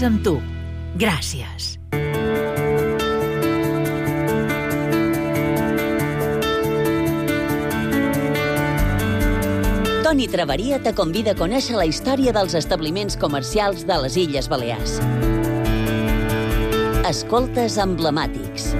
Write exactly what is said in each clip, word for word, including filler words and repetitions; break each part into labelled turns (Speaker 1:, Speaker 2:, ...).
Speaker 1: és amb tu. Gràcies.
Speaker 2: Toni Traveria te convida a conèixer la història dels establiments comercials de les Illes Balears. Escoltes emblemàtics.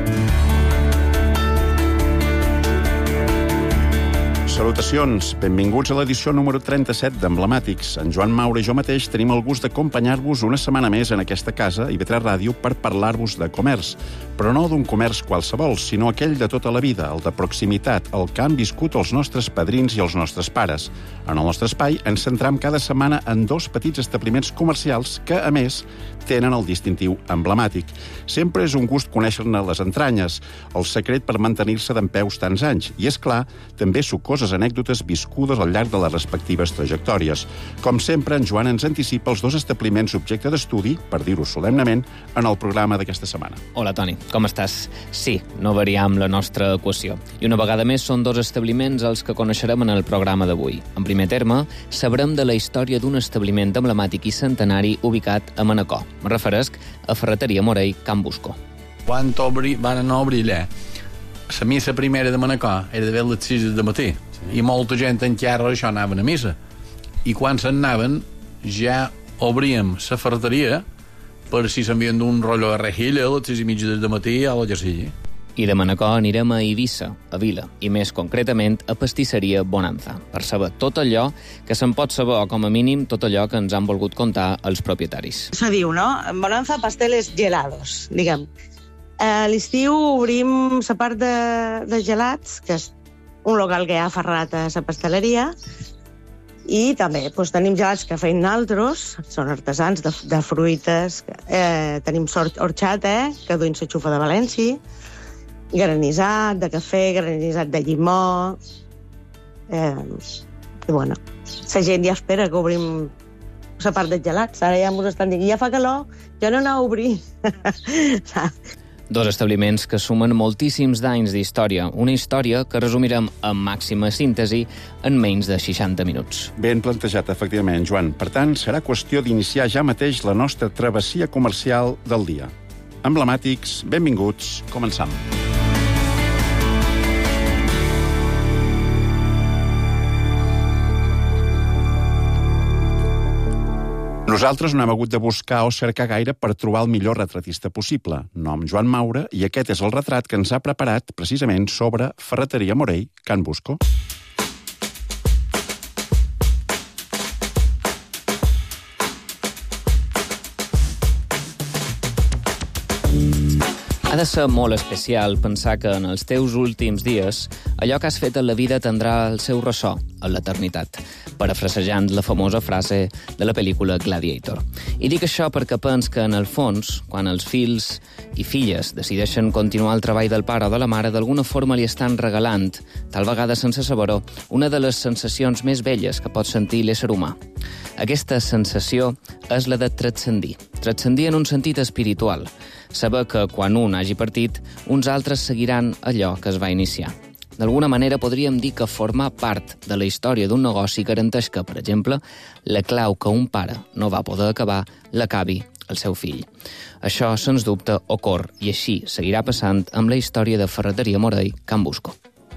Speaker 3: Salutacions, benvinguts a l'edició número trenta-set d'Emblemàtics. En Joan Maura i jo mateix tenim el gust d'acompanyar-vos una setmana més en aquesta casa, I V tres Ràdio, per parlar-vos de comerç. Però no d'un comerç qualsevol, sinó aquell de tota la vida, el de proximitat, el que han viscut els nostres padrins i els nostres pares. En el nostre espai ens centram cada setmana en dos petits establiments comercials que, a més, tenen el distintiu emblemàtic. Sempre és un gust conèixer-ne les entranyes, el secret per mantenir-se dempeus tants anys. I, és clar, també sucoses anècdotes viscudes al llarg de les respectives trajectòries. Com sempre, en Joan ens anticipa els dos establiments objecte d'estudi, per dir-ho solemnement, en el programa d'aquesta setmana.
Speaker 4: Hola, Toni, com estàs? Sí, no variam la nostra equació. I una vegada més són dos establiments els que coneixerem en el programa d'avui. En primer terme, sabrem de la història d'un establiment emblemàtic i centenari ubicat a Manacor. Me referesc a Ferreteria Morell, Can Busco.
Speaker 5: Quan obri, van anar a obrir allà, la missa primera de Manacor era de les sis de matí, sí. I molta gent encara això anaven a missa. I quan se'n anaven, ja obríem la ferreteria per si s'envien d'un rotllo de rejilla a les sis i mitja de matí a l'exercici.
Speaker 4: I de Manacor anirem a Eivissa, a Vila, i més concretament a Pastisseria Bonanza, per saber tot allò que se'n pot saber, o com a mínim tot allò que ens han volgut contar els propietaris.
Speaker 6: Se diu, no? Bonanza pasteles gelados, diguem. A l'estiu obrim la part de, de gelats, que és un local que hi ha aferrat a la pasteleria, i també doncs, tenim gelats que feim naltros, són artesans de, de fruites, eh, tenim horchata, que duim la xufa de València, granissat de cafè, granissat de llimó, eh, i bueno, la gent ja espera que obrim la part dels gelats. Ara ja ens estan dient, ja fa calor, ja no aneu a obrir.
Speaker 4: Dos establiments que sumen moltíssims d'anys d'història, una història que resumirem en màxima síntesi en menys de seixanta minuts.
Speaker 3: Ben plantejat, efectivament, Joan. Per tant, serà qüestió d'iniciar ja mateix la nostra travessia comercial del dia. Emblemàtics, benvinguts, començam. Nosaltres no hem hagut de buscar o cercar gaire per trobar el millor retratista possible. Nom Joan Maura, i aquest és el retrat que ens ha preparat precisament sobre Ferreteria Morell, Can Busco.
Speaker 4: Ha de ser molt especial pensar que en els teus últims dies allò que has fet en la vida tindrà el seu ressò en l'eternitat, parafrasejant la famosa frase de la pel·lícula Gladiator. I dic això perquè pens que, en el fons, quan els fills i filles decideixen continuar el treball del pare o de la mare, d'alguna forma li estan regalant, tal vegada sense saber-ho, una de les sensacions més belles que pot sentir l'ésser humà. Aquesta sensació és la de transcendir. Transcendir en un sentit espiritual. Saber que, quan un hagi partit, uns altres seguiran allò que es va iniciar. D'alguna manera podríem dir que formar part de la història d'un negoci garanteix que, per exemple, la clau que un pare no va poder acabar l'acabi el seu fill. Això, sens dubte, ocorre, i així seguirà passant amb la història de Ferreteria Morell, Can Busco.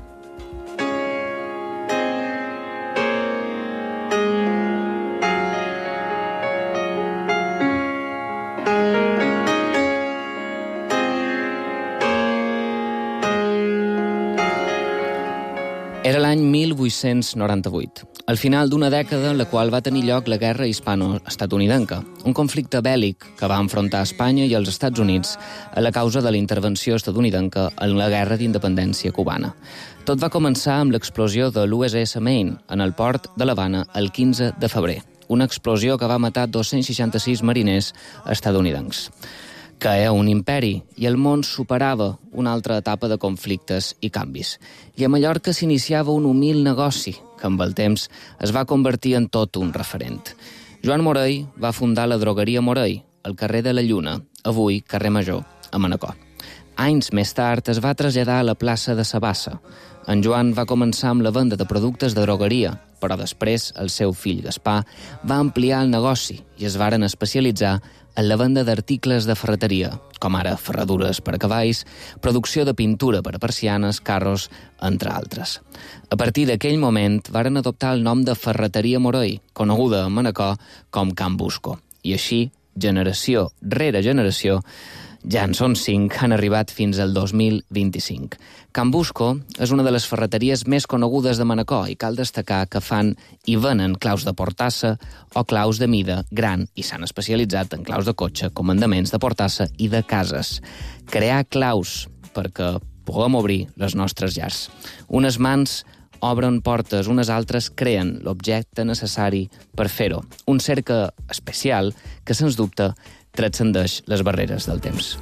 Speaker 4: Era l'any mil vuit-cents noranta-vuit, al final d'una dècada en la qual va tenir lloc la guerra hispano-estatunidenca, un conflicte bèl·lic que va enfrontar Espanya i els Estats Units a la causa de la intervenció estatunidenca en la guerra d'independència cubana. Tot va començar amb l'explosió de l'U S S Maine en el port de l'Havana el quinze de febrer, una explosió que va matar dos-cents seixanta-sis mariners estatunidencs. Caia un imperi i el món superava una altra etapa de conflictes i canvis. I a Mallorca s'iniciava un humil negoci que amb el temps es va convertir en tot un referent. Joan Morell va fundar la drogueria Morell, al carrer de la Lluna, avui carrer Major, a Manacor. Anys més tard es va traslladar a la plaça de Sabassa, En Joan va començar amb la venda de productes de drogueria, però després el seu fill Gaspar va ampliar el negoci i es varen especialitzar en la venda d'articles de ferreteria, com ara ferradures per a cavalls, producció de pintura per a persianes, carros, entre altres. A partir d'aquell moment varen adoptar el nom de Ferreteria Morell, coneguda a Manacor com Can Busco. I així, generació rere generació, ja en són cinc, han arribat fins al dos mil vint-i-cinc. Can Busco és una de les ferreteries més conegudes de Manacor i cal destacar que fan i venen claus de portassa o claus de mida gran i s'han especialitzat en claus de cotxe, comandaments de portassa i de cases. Crear claus perquè puguem obrir les nostres llars. Unes mans obren portes, unes altres creen l'objecte necessari per fer-ho. Un cercle especial que, sens dubte, transcendeix les barreres del temps.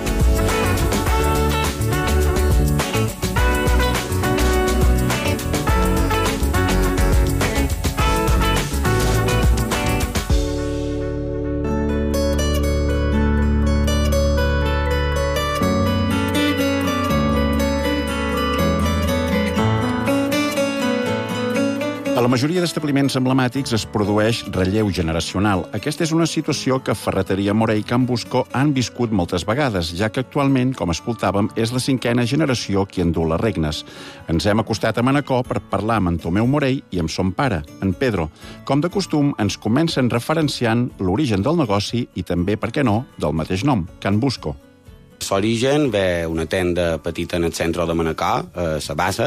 Speaker 3: A la majoria d'establiments emblemàtics es produeix relleu generacional. Aquesta és una situació que Ferreteria Morell i Can Busco han viscut moltes vegades, ja que actualment, com escoltàvem, és la cinquena generació qui endú les regnes. Ens hem acostat a Manacor per parlar amb en Tomeu Morell i amb son pare, en Pedro. Com de costum, ens comencen referenciant l'origen del negoci i també, per què no, del mateix nom, Can Busco.
Speaker 7: L'origen ve una tenda petita en el centre de Manacor, a la bassa,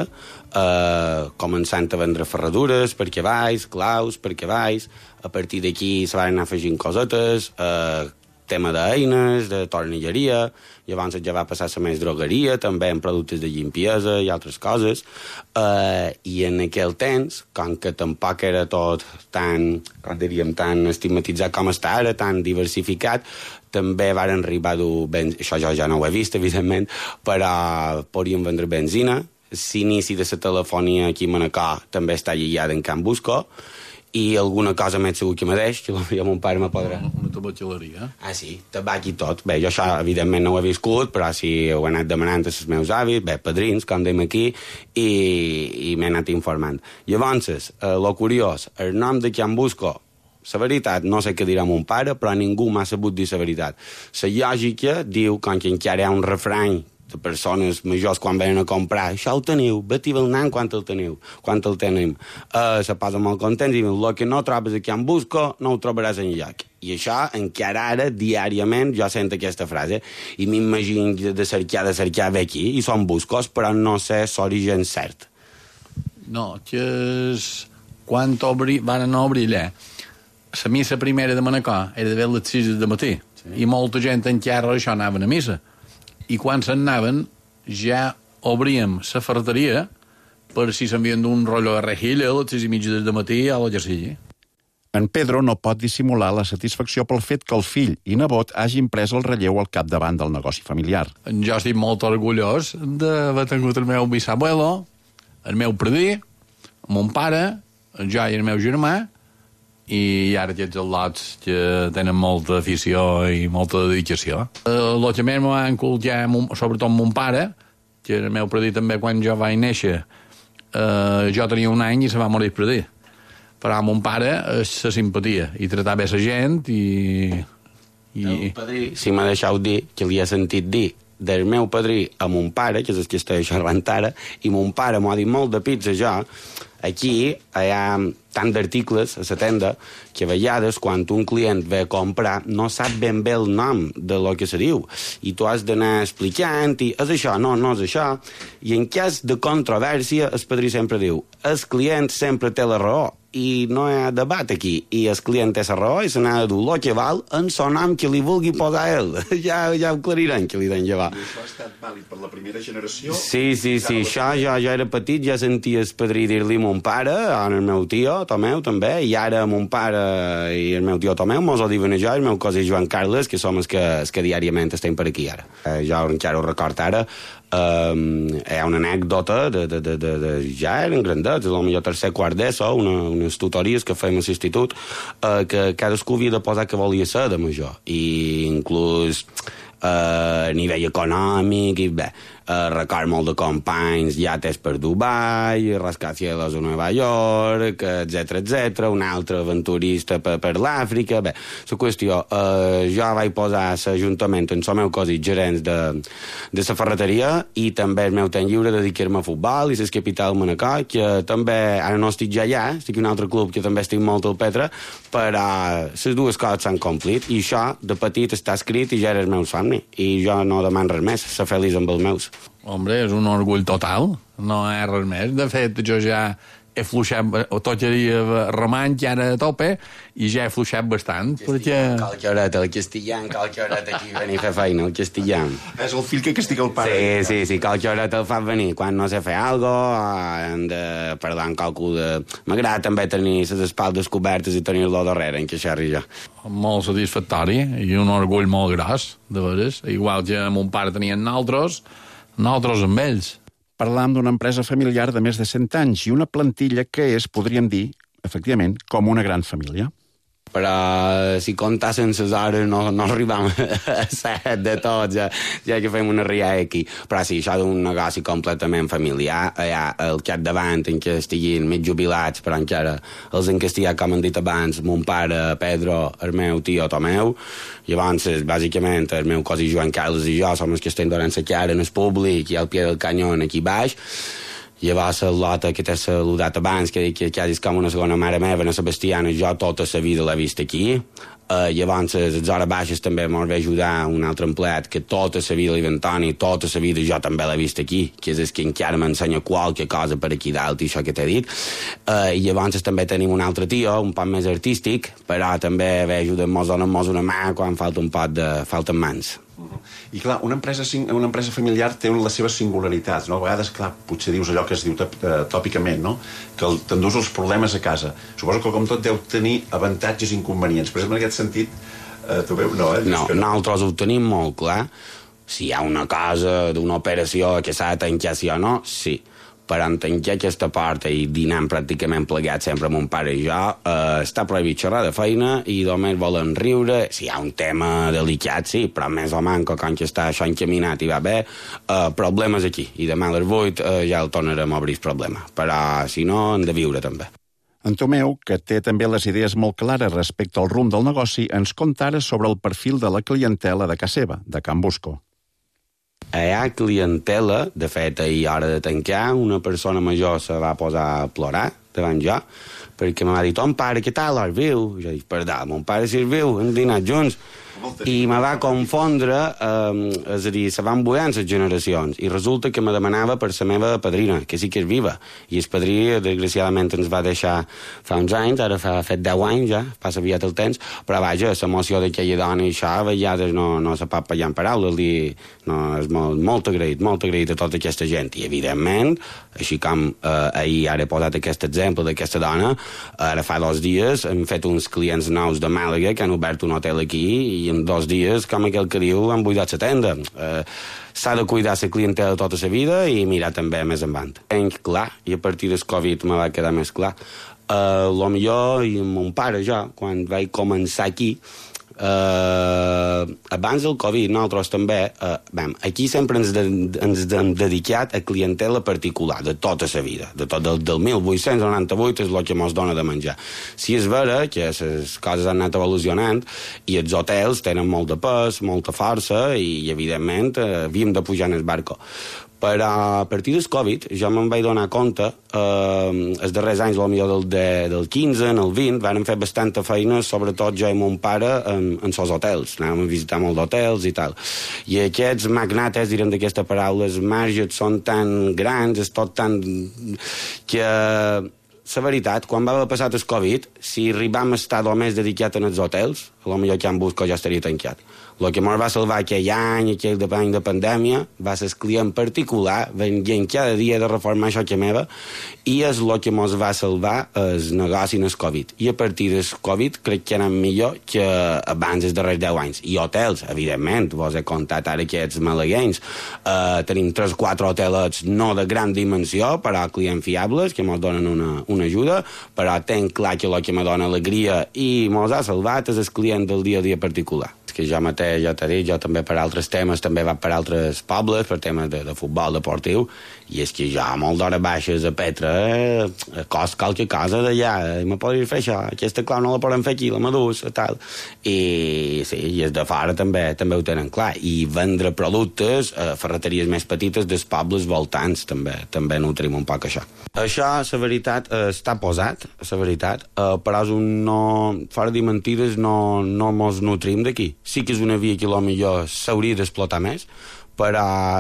Speaker 7: eh, començant a vendre ferradures per cavalls, claus per cavalls. A partir d'aquí se van anar afegint cosetes, eh, tema d'eines, de tornilleria, llavors ja va passar a més drogueria, també en productes de limpiesa i altres coses. Eh, I en aquell temps, com que tampoc era tot tan, com diríem, tan estigmatitzat com està ara, tan diversificat, també varen arribar a dur benzina, això jo ja no ho he vist, evidentment, però podíem vendre benzina. L'inici de la telefonia aquí a Manacor també està lligada en Can Busco, i alguna cosa més segur que me deix, que potser mon pare me podrà...
Speaker 5: Una tabatxeleria.
Speaker 7: Ah, sí, tabac i tot. Bé, jo això, evidentment, no ho he viscut, però sí ho he anat demanant als meus avis, bé, padrins, com deim aquí, i, i m'he anat informant. Llavors, eh, lo curiós, el nom de Can Busco, la veritat, no sé què dirà mon pare, però ningú m'ha sabut dir la veritat. La lògica diu, com que encara hi ha un refrany de persones majors quan venen a comprar, això ho teniu, bati el nan quan el teniu, quan el tenim. Uh, se posen molt contents i diuen, el que no trobes aquí en Busco no ho trobaràs enlloc. I això, encara ara, diàriament, jo sento aquesta frase i m'imagino de cercar, de cercar bé aquí, i són Buscos, però no sé l'origen cert.
Speaker 5: No, que és... Quan obri... van anar a obrir allà, la missa primera de Manacor era de les sis de matí, sí. I molta gent encara això anaven a missa. I quan se'n anaven ja obríem la ferreteria per si s'envien d'un rotllo de rejilla a les sis i mitja del matí a la que sigui.
Speaker 3: En Pedro no pot dissimular la satisfacció pel fet que el fill i nebot hagin pres el relleu al capdavant del negoci familiar.
Speaker 5: Jo estic molt orgullós d'haver tingut el meu bisabuelo, el meu predí, mon pare, jo i el meu germà, i ara aquests al·lots que tenen molta afició i molta dedicació. El que més m'ho va inculcar, sobretot mon pare, que era el meu predí també quan jo vaig néixer, eh, jo tenia un any i se va morir el predí. Però mon pare és la simpatia, i tratar bé la gent i... i...
Speaker 7: El padrí, si m'ha deixat dir, que li he sentit dir del meu padrí a mon pare, que és el que estic xerrant ara, i mon pare m'ho ha dit molt de pizza jo, aquí hi ha tant d'articles a la tenda que a vegades quan un client ve a comprar no sap ben bé el nom de lo que se diu i tu has d'anar explicant i és això, no, no és això, i en cas de controvèrsia el padrí sempre diu el client sempre té la raó i no hi ha debat aquí, i el client té la raó i se n'ha de dur el que val en son nom que li vulgui posar ell. Ja, ja ho aclariran que li den llevar.
Speaker 3: I això ha estat vàlid per la primera generació?
Speaker 7: Sí, sí, sí, això jo, jo era petit, ja sentia el padrí dir-li mon pare, el meu tio, Tomeu també, i ara mon pare i el meu tio Tomeu mos ho diuen a jo, el meu cosí Joan Carles, que som els que, els que diàriament estem per aquí ara. Eh, jo encara ho record ara, Um, hi ha una anècdota de, de, de, de, de ja eren grandets, potser tercer quart d'ESO, una, unes tutories que fèiem a l'institut, uh, que cadascú havia de posar que volia ser de major, i inclús a nivell econòmic, i bé, uh, record molt de companys, llates per Dubai, rascacielos a Nova York, etcètera, etcètera, un altre aventurista per, per l'Àfrica. Bé, la qüestió, uh, jo vaig posar l'Ajuntament en el meu cosí gerents de, de la ferreteria i també el meu temps lliure de dedicar-me a futbol i les capital Manacor, que també, ara no estic ja allà, estic en un altre club que també estic molt al Petra, però les dues coses s'han complit i això de petit està escrit i ja era el meu somni i jo no demano res més, ser feliç amb els meus.
Speaker 5: Hombre, és un orgull total, no hi ha res més. De fet, jo ja he fluixat, o totxeria remant, que ara a tope, i ja he fluixat bastant, perquè...
Speaker 7: Qualque horeta, el castellán, qualque horeta aquí venir a fer feina, el castellán.
Speaker 3: És el fill que castiga el pare.
Speaker 7: Sí, sí, sí, qualque horeta el fa venir. Quan no sé fer alguna cosa, hem de parlar en qualcú de... M'agrada també tenir les espaldes cobertes i tenir-lo darrere, en queixar-hi jo.
Speaker 5: Molt satisfactori i un orgull molt gros, de veres. Igual que mon pare tenien nosaltres, nosaltres amb ells.
Speaker 3: Parlam d'una empresa familiar de més de cent anys i una plantilla que és, podríem dir, efectivament, com una gran família.
Speaker 7: Però si comptassen les hores no, no arribam a set de tots, ja, ja que fem una ria aquí. Però sí, això d'un negoci completament familiar, allà al capdavant en què estiguin mig jubilats, però encara els en castellà, com han dit abans, mon pare Pedro, el meu tio Tomeu, llavors, bàsicament, el meu cosí Joan Carles i jo som els que estem donant la cara en el públic i al pie del canyó aquí baix. Llavors, la Lota, que t'he saludat abans, que, que, que és com una segona mare meva, la Sebastiana, jo tota la vida l'he vist aquí. Uh, llavors, a les hores baixes també m'ho va ajudar un altre empleat que tota la vida l'Iventoni, tota la vida jo també l'he vist aquí, que és el que encara m'ensenya qualque cosa per aquí dalt i això que t'he dit. Uh, I llavors també tenim un altre tio, un poc més artístic, però també ve ajudant-nos, donant-nos una mà quan falta un pot de... falten mans.
Speaker 3: I clar, una empresa, una empresa familiar té les seves singularitats, no? A vegades, clar, potser dius allò que es diu tòpicament, no? Que t'endús els problemes a casa. Suposo que com tot deu tenir avantatges i inconvenients. Per exemple, en aquest sentit, eh, tu veus, no, eh?
Speaker 7: No,
Speaker 3: no,
Speaker 7: nosaltres ho tenim molt clar. Si hi ha una cosa d'una operació que s'ha de tancar sí o no, sí. Però en tancar aquesta porta i dinant pràcticament plegats sempre mon pare i jo, eh, està prohibit xerrar de feina i només volen riure. Si hi ha un tema delicat, sí, però més o manco, com que està això encaminat i va bé, eh, problemes aquí. I demà a les vuit eh, ja el tornarem a obrir el problema. Però, si no, hem de viure també.
Speaker 3: En Tomeu, que té també les idees molt clares respecte al rumb del negoci, ens conta ara sobre el perfil de la clientela de casa seva, de Can Busco.
Speaker 7: Hi ha clientela, de fet, ahir a hora de tancar, una persona major se va posar a plorar davant jo, perquè me va dir, ton pare, què tal, és viu? Jo dic, perdó, mon pare si és viu, hem dinat junts. I me va confondre, eh, és a dir, se van bullant les generacions, i resulta que me demanava per la meva padrina, que sí que és viva, i el padrí, desgraciadament, ens va deixar fa uns anys, ara fa fet deu anys ja, passa aviat el temps, però vaja, l'emoció d'aquella dona i això, a vegades no, no se pot parlar en paraules, li, no, és molt, molt agraït, molt agraït a tota aquesta gent, i evidentment, així com eh, ahir ara he posat aquest exemple d'aquesta dona, ara fa dos dies hem fet uns clients nous de Màlaga que han obert un hotel aquí i en dos dies, com aquell que diu, han buidat la tenda. Eh, S'ha de cuidar la clientela tota la vida i mirar també més endavant. Tenc clar, i a partir del Covid me va quedar més clar, eh, lo millor, i mon pare jo, quan vaig començar aquí, Uh, abans del Covid nosaltres també uh, bam, aquí sempre ens, de, ens hem dedicat a clientela particular de tota la vida, de tot del, del mil vuit-cents noranta-vuit és el que ens dona de menjar. Si és vera que les coses han anat evolucionant i els hotels tenen molt de pes, molta força i evidentment uh, havíem de pujar en el barco. Però a partir del Covid jo me'n vaig donar compte, eh, els darrers anys, potser del, de, del quinze, en el vint, vàrem fer bastanta feina, sobretot jo i mon pare, en, en els hotels. Anàvem a visitar molt d'hotels i tal. I aquests magnates, direm d'aquesta paraula, els marges són tan grans, és tot tan... que... La veritat, quan va haver passat el Covid, si arribam a estar només dedicat en els hotels, potser Can Busco ja estaria tancat. El que ens va salvar aquell any, aquell any de pandèmia, va ser el client particular, venint cada dia de reformar això que meva, i és el que ens va salvar el negoci en el Covid. I a partir del Covid crec que anem millor que abans dels darrers deu anys. I hotels, evidentment, vos he contat ara aquests malaguenys. Uh, tenim tres o quatre hotelets no de gran dimensió, però clients fiables, que ens donen una, una ajuda, però tenc clar que el que me dona alegria i ens ha salvat és el client del dia a dia particular. que jo mateix, jo t'he dit, jo també per altres temes, també va per altres pobles, per temes de, de futbol deportiu, i és que jo molt d'hora baixes a Petra, eh, cost qualque cosa d'allà, eh, me podries fer això, aquesta clau no la podem fer aquí, la Medusa, tal. I sí, i és de fora també també ho tenen clar. I vendre productes a ferreteries més petites dels pobles voltants, també també nutrim un poc això. Això, la veritat, eh, està posat, la veritat, eh, però és un no... Fora de mentides, no, no mos nutrim d'aquí. Sí que és una via que potser s'hauria d'explotar més, però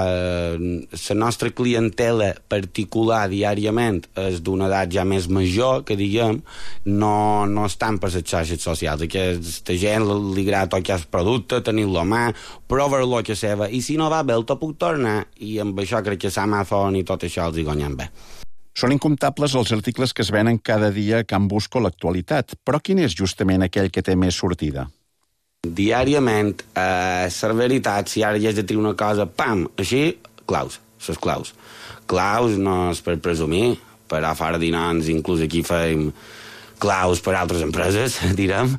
Speaker 7: eh, la nostra clientela particular diàriament és d'una edat ja més major, que diguem, no, no estan per les xarxes socials. Aquesta gent li agrada tocar el producte, tenir-lo a mà, provar-lo a casa seva, i si no va bé el te puc tornar, i amb això crec que l'Amazon i tot això els hi guanyen bé.
Speaker 3: Són incomptables els articles que es venen cada dia a Can Busco a l'actualitat, però quin és justament aquell que té més sortida?
Speaker 7: Diàriament, eh, la veritat, si ara hi has de triar una cosa, pam, així, claus, les claus. Claus no és per presumir, per a fora dinars, inclús aquí fem claus per altres empreses, direm,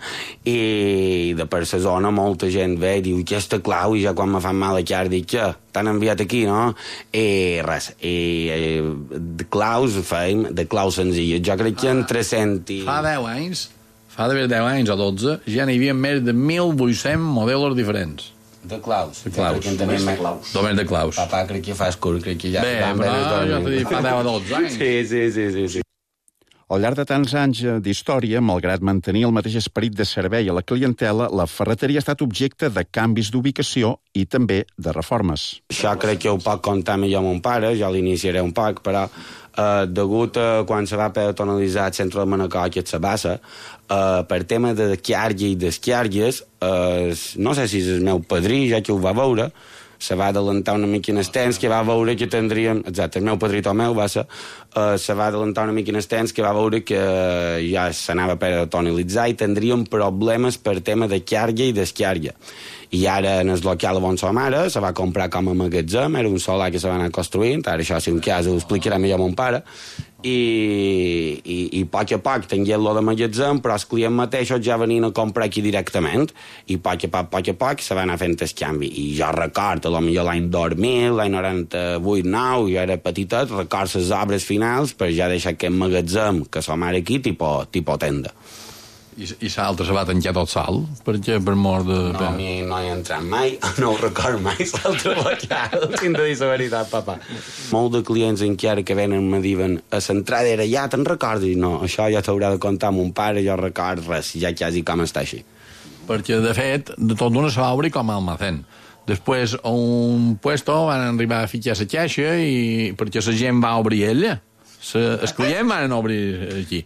Speaker 7: i de per la zona molta gent ve i diu, aquesta clau, i ja quan me fan mal a cara dic, què, t'han enviat aquí, no? I res, i, i de claus fem, de claus senzilles, jo crec que entre cent i...
Speaker 5: Fa deu anys, fa d'haver deu anys o dotze, ja n'hi havia més de mil vuit-cents modelos diferents.
Speaker 7: De claus.
Speaker 5: De claus.
Speaker 7: Només de claus.
Speaker 5: Només de claus.
Speaker 7: Papa, crec que fa escur, crec que ja...
Speaker 5: Bé, però jo t'he dit fa deu o dotze anys.
Speaker 7: Sí, sí, sí, sí, sí.
Speaker 3: Al llarg de tants anys d'història, malgrat mantenir el mateix esperit de servei a la clientela, la ferreteria ha estat objecte de canvis d'ubicació i també de reformes.
Speaker 7: Això crec que ho pot contar millor mon pare, jo l'iniciaré un poc, però eh, degut a quan se va peatonalitzar el centre de Manacor, que és la bassa, eh, per tema de Chiargia i d'Eschiargues, eh, no sé si és el meu padrí, ja que ho va veure, se va adelantar una mica en el temps, que va veure que tindríem... Exacte, el meu padrí Tomeu va ser... Uh, se va adelantar una mica en el temps, que va veure que uh, ja s'anava per tonalitzar i tindríem problemes per tema de Chiargia i d'Eschiargia. I ara en el local on som ara se va comprar com a magatzem, era un solar que se va anar construint, ara això si un cas ho explicarà millor mon pare, i, i, i a poc a poc tinguem-lo de magatzem, però els clients mateixos ja venien a comprar aquí directament, i a poc a poc, poc a poc se va anar fent el canvi. I jo record, potser l'any dos mil, l'any noranta-vuit nou, jo era petitet, record les obres finals per ja deixar aquest magatzem que som ara aquí, tipus, tipus tenda.
Speaker 5: I, i l'altre se va tancar tot sol, perquè per mort de...
Speaker 7: No, a mi no hi he entrat mai, no ho record mai, l'altre local, tinc de dir la veritat, papa. Molts de clients encara que venen me diuen, a l'entrada era ja, te'n recordes? No, això ja t'haurà de contar mon pare, jo record res, ja quasi com està així.
Speaker 5: Perquè, de fet, de tot d'una se va obrir com a almacén. Després, a un puesto van arribar a fitxar la caixa i perquè la gent va obrir ella. Els clients van obrir aquí.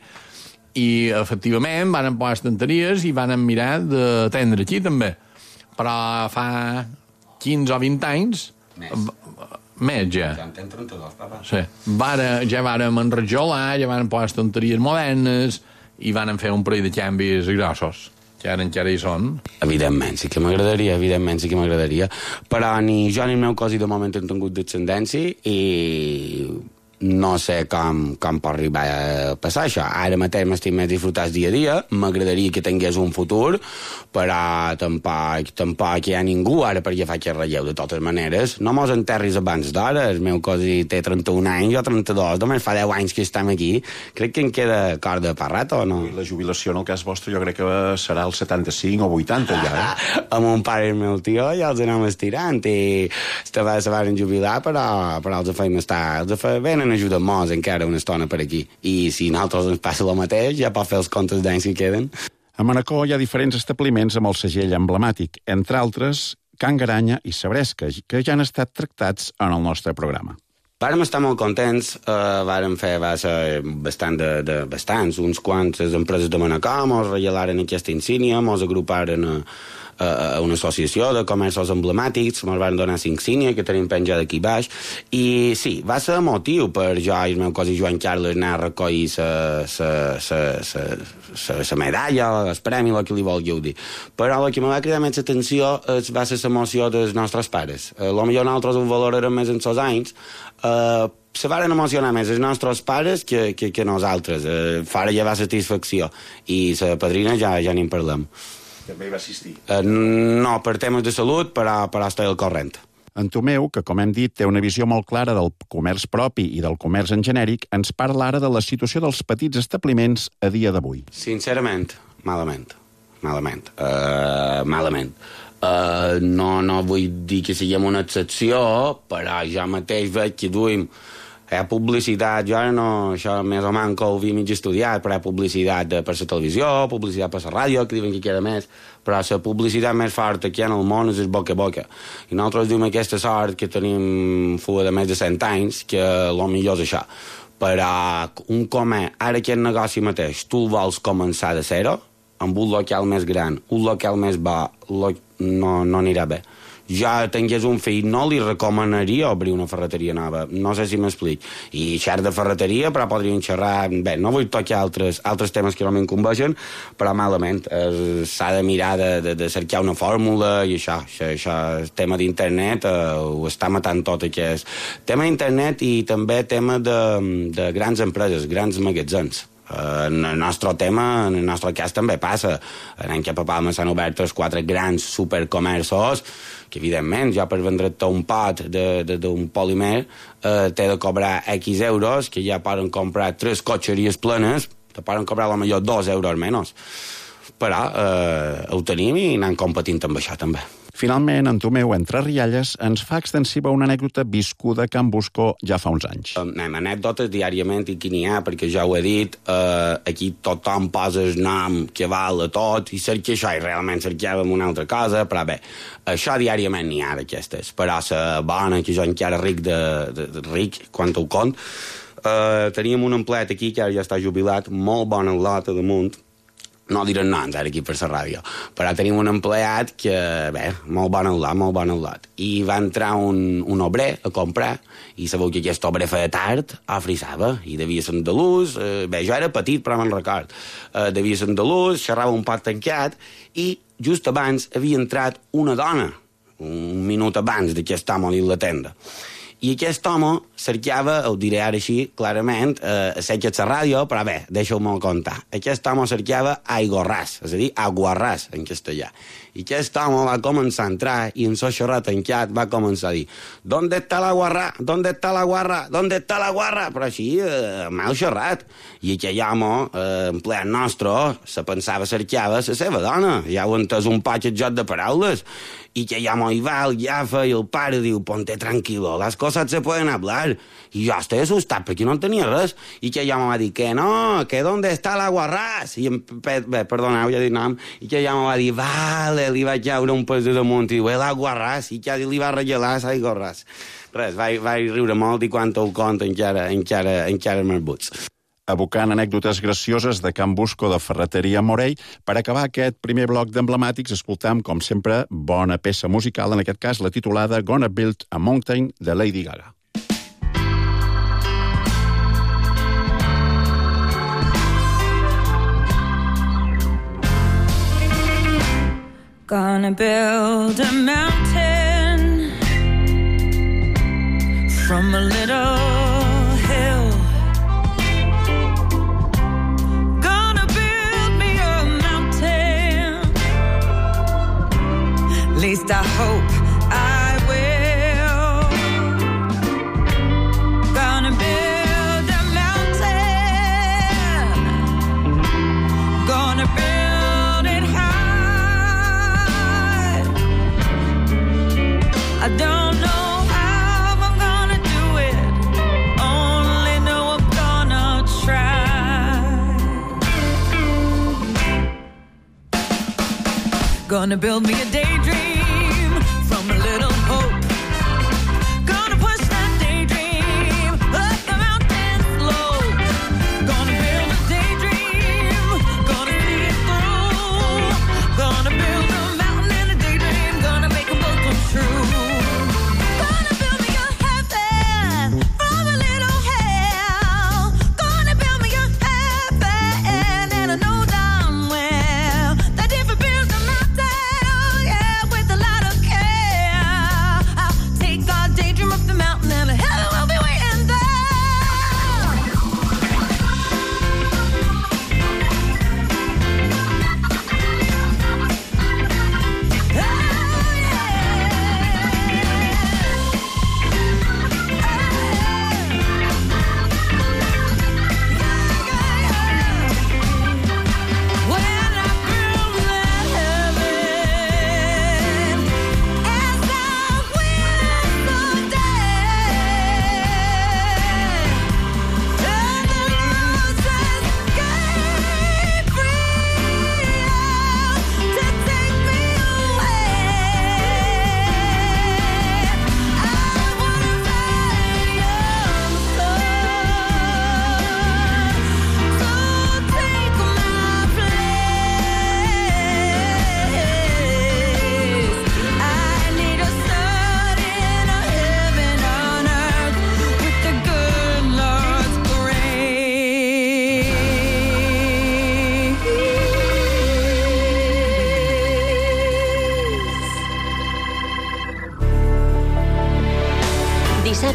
Speaker 5: I, efectivament, van posar estanteries i van mirar d'atendre aquí, també. Però fa quinze o vint anys... Més. Més, ja.
Speaker 7: Ja en tens trenta-dos, papa.
Speaker 5: Sí. Vara, ja vàrem enrajolar, ja van posar estanteries modernes i van fer un parell de canvis grossos. Que ara encara hi són.
Speaker 7: Evidentment, sí que m'agradaria, evidentment sí que m'agradaria. Però ni jo ni el meu cos de moment han tingut descendència i... no sé com, com pot arribar a passar això. Ara mateix m'estic més disfrutant dia a dia, m'agradaria que tingués un futur, però tampoc, tampoc hi ha ningú ara perquè faig el relleu. De totes maneres, no mos enterris abans d'hora. El meu cosí té trenta-un anys, jo trenta-dos, només fa deu anys que estem aquí. Crec que em queda corda per rato, o no?
Speaker 3: I la jubilació, en el cas vostre, jo crec que serà el setanta-cinc o vuitanta, ja, eh?
Speaker 7: A mon pare i el meu tio ja els anem estirant i se van jubilar, però, però els feim estar... Els venen ajudem-nos encara una estona per aquí. I si nosaltres ens passa el mateix, ja pot fer els comptes d'anys que queden.
Speaker 3: A Manacor hi ha diferents establiments amb el segell emblemàtic, entre altres Can Garanya i Sabresca, que ja han estat tractats en el nostre programa.
Speaker 7: Vàrem estar molt contents, eh, vàrem fer va ser bastant de, de, bastants, uns quants empreses de Manacor, mos regalaren aquesta insígnia, mos agruparen a, a una associació de comerços emblemàtics, ens van donar cinc insígnies que tenim penjada aquí baix, i sí, va ser motiu per jo i el meu cosí Joan Carles anar a recollir la medalla, el premi, el que li vulgueu dir. Però el que me va cridar més atenció va ser l'emoció dels nostres pares. Eh, potser nosaltres ho valorarem més en els anys, eh, se varen emocionar més els nostres pares que, que, que nosaltres. Eh, fora ja va satisfacció, i la padrina ja, ja n'hi parlem.
Speaker 3: També hi va assistir.
Speaker 7: Uh, no, per temes de salut, però, però estic al corrent.
Speaker 3: En Tomeu, que, com hem dit, té una visió molt clara del comerç propi i del comerç en genèric, ens parla ara de la situació dels petits establiments a dia d'avui.
Speaker 7: Sincerament, malament. Malament. Uh, malament. Uh, no, no vull dir que siguem una excepció, però jo mateix veig que duim hi ha publicitat, jo ara no, això més o menys que ho havia mig estudiat, però hi ha publicitat per la televisió, publicitat per la ràdio, que diuen que queda més, però la publicitat més forta que hi ha en el món és el boca a boca. I nosaltres diuen aquesta sort que tenim fuga de més de cent anys, que el millor és això. Però un comer, ara aquest negoci mateix, tu el vols començar de zero, amb un local més gran, un local més bo, lo, no, no anirà bé. Jo tingués un fill, no li recomanaria obrir una ferreteria nova. No sé si m'explic. I xerrar de ferreteria, però podríem xerrar... Bé, no vull tocar altres, altres temes que no m'incumbeixen, però malament. S'ha de mirar de, de, de cercar una fórmula i això. Això, això el tema d'internet eh, ho està matant tot aquest... Tema d'internet i també tema de, de grans empreses, grans magatzems. En el nostre tema, en el nostre cas també passa. L'any que a Palma s'han obert els quatre grans supercomerços que, evidentment, ja per vendre't un pot d'un polímer eh, t'he de cobrar X euros, que ja poden comprar tres cotxeries plenes, te poden cobrar a lo millor dos euros menys. Però eh, ho tenim i anem competint amb això, també.
Speaker 3: Finalment, en Tomeu, entre rialles, ens fa extensiva una anècdota viscuda a Can Buscó ja fa uns anys.
Speaker 7: Anem anècdotes diàriament i qui n'hi ha, perquè ja ho he dit, eh, aquí tothom posa el nom que val a tot i cerca això, i realment cercàvem una altra cosa, però bé, això diàriament n'hi ha d'aquestes. Però la bona, que jo encara ric de, de, de ric, quan ho cont, eh, teníem un empleat aquí que ara ja està jubilat, molt bon en lota damunt, no direm noms ara aquí per la ràdio, però tenim un empleat que, bé, molt bon al lot, molt bon al lot. I va entrar un, un obrer a comprar, i sabeu que aquest obrer feia tard, o frisava, i devia ser andalús, eh, bé, jo era petit, però me'n record, eh, devia ser andalús, xerrava un pot tancat, i just abans havia entrat una dona, un minut abans d'aquest home a la tenda. I aquest home cercava, ho diré ara així, clarament, eh, sé que és la ràdio, però bé, deixeu-m'ho contar. Aquest home cercava aigorràs, és a dir, aguarràs, en castellà. I aquest home va començar a entrar i en so xerrar tancat va començar a dir «¿Dónde está la guarra? ¿Dónde está la guarra? ¿Dónde está la guarra?» Però així, eh, mal xerrat. I aquell home, eh, empleat nostre, se pensava cercava la seva dona. Ja ho entès un poc el joc de paraules. Y que llamo a Ival, Jaffa, y el pare diu, ponte tranquilo, las cosas se pueden hablar. Y yo estoy asustado porque no tenía res. Y que llamo a dir, que no, que ¿dónde está la guarràs? I em, bé, perdoneu, ja dic nom. I que llamo a dir, vale, li vaig llaure un pes de damunt i diu, la guarràs, i que li va regalar la guarràs. Res, vaig, vaig riure molt i quan ho conto encara, encara, encara m'embuts.
Speaker 3: Evocant anècdotes gracioses de Can Busco de Ferreteria Morell, per acabar aquest primer bloc d'emblemàtics, escoltam, com sempre, bona peça musical, en aquest cas la titulada Gonna Build a Mountain, de Lady Gaga.
Speaker 8: Gonna build a mountain from a little at least I hope I will. Gonna build a mountain. Gonna build it high. I don't know how I'm gonna do it. Only know I'm gonna try. Gonna build me a daydream. With a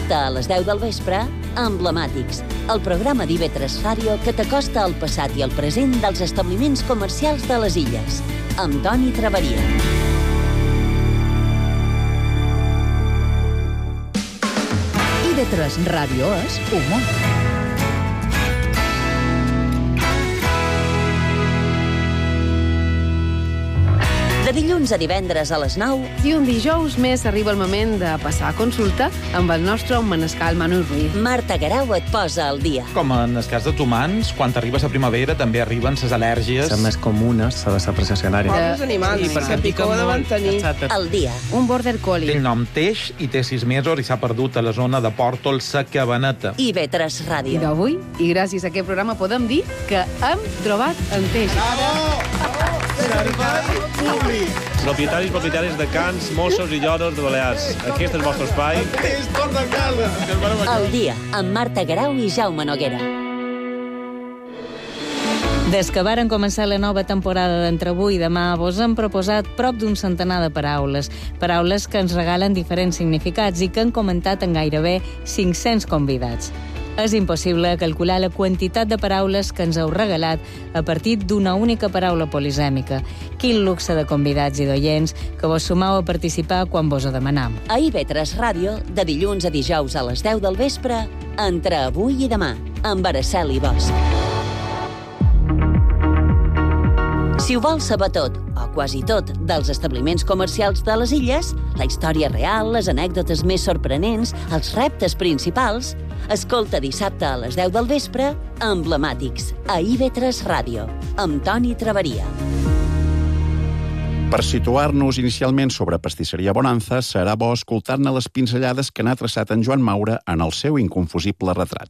Speaker 2: Dissabte a les deu del vespre, Emblemàtics, el programa d'I V tres Ràdio que t'acosta al passat i al present dels establiments comercials de les Illes, amb Toni Traveria.
Speaker 1: I V tres Ràdio és humor.
Speaker 2: De dilluns a divendres a les nou.
Speaker 9: I un dijous més arriba el moment de passar a consulta amb el nostre manescal Manu Ruiz.
Speaker 2: Marta Guerau et posa al dia.
Speaker 10: Com en el cas dels humans, quan arribes a primavera també arriben les al·lèrgies.
Speaker 11: Les més comunes de la precessionària.
Speaker 9: Els animals, que picor de mantenir.
Speaker 2: Al dia.
Speaker 9: Un border collie.
Speaker 10: Té el nom Teix i té sis mesos i s'ha perdut a la zona de Pòrtol, sa Cabaneta.
Speaker 2: I V tres Ràdio.
Speaker 9: I d'avui, i gràcies a aquest programa, podem dir que hem trobat el Teix.
Speaker 12: Bravo! Servei públic. Propietaris, propietaris de cans, mossos i lloros de Balears. Aquí és el vostre espai.
Speaker 2: És torna a casa. Al dia, amb Marta Guerau i Jaume Noguera.
Speaker 13: Des que varen començar la nova temporada d'Entre avui i demà, vos hem proposat prop d'un centenar de paraules. Paraules que ens regalen diferents significats i que han comentat en gairebé cinc-cents convidats. És impossible calcular la quantitat de paraules que ens heu regalat a partir d'una única paraula polisèmica. Quin luxe de convidats i d'oients que vos sumau a participar quan vos ho demanam.
Speaker 2: A I V tres Ràdio, de dilluns a dijous a les deu del vespre, Entre avui i demà, amb Araceli Bosch. Si ho vols saber tot, o quasi tot, dels establiments comercials de les Illes, la història real, les anècdotes més sorprenents, els reptes principals, escolta dissabte a les deu del vespre, Emblemàtics, a I V tres Ràdio, amb Toni Traveria.
Speaker 3: Per situar-nos inicialment sobre Pastisseria Bonanza, serà bo escoltar-ne les pinzellades que n'ha traçat en Joan Maura en el seu inconfusible retrat.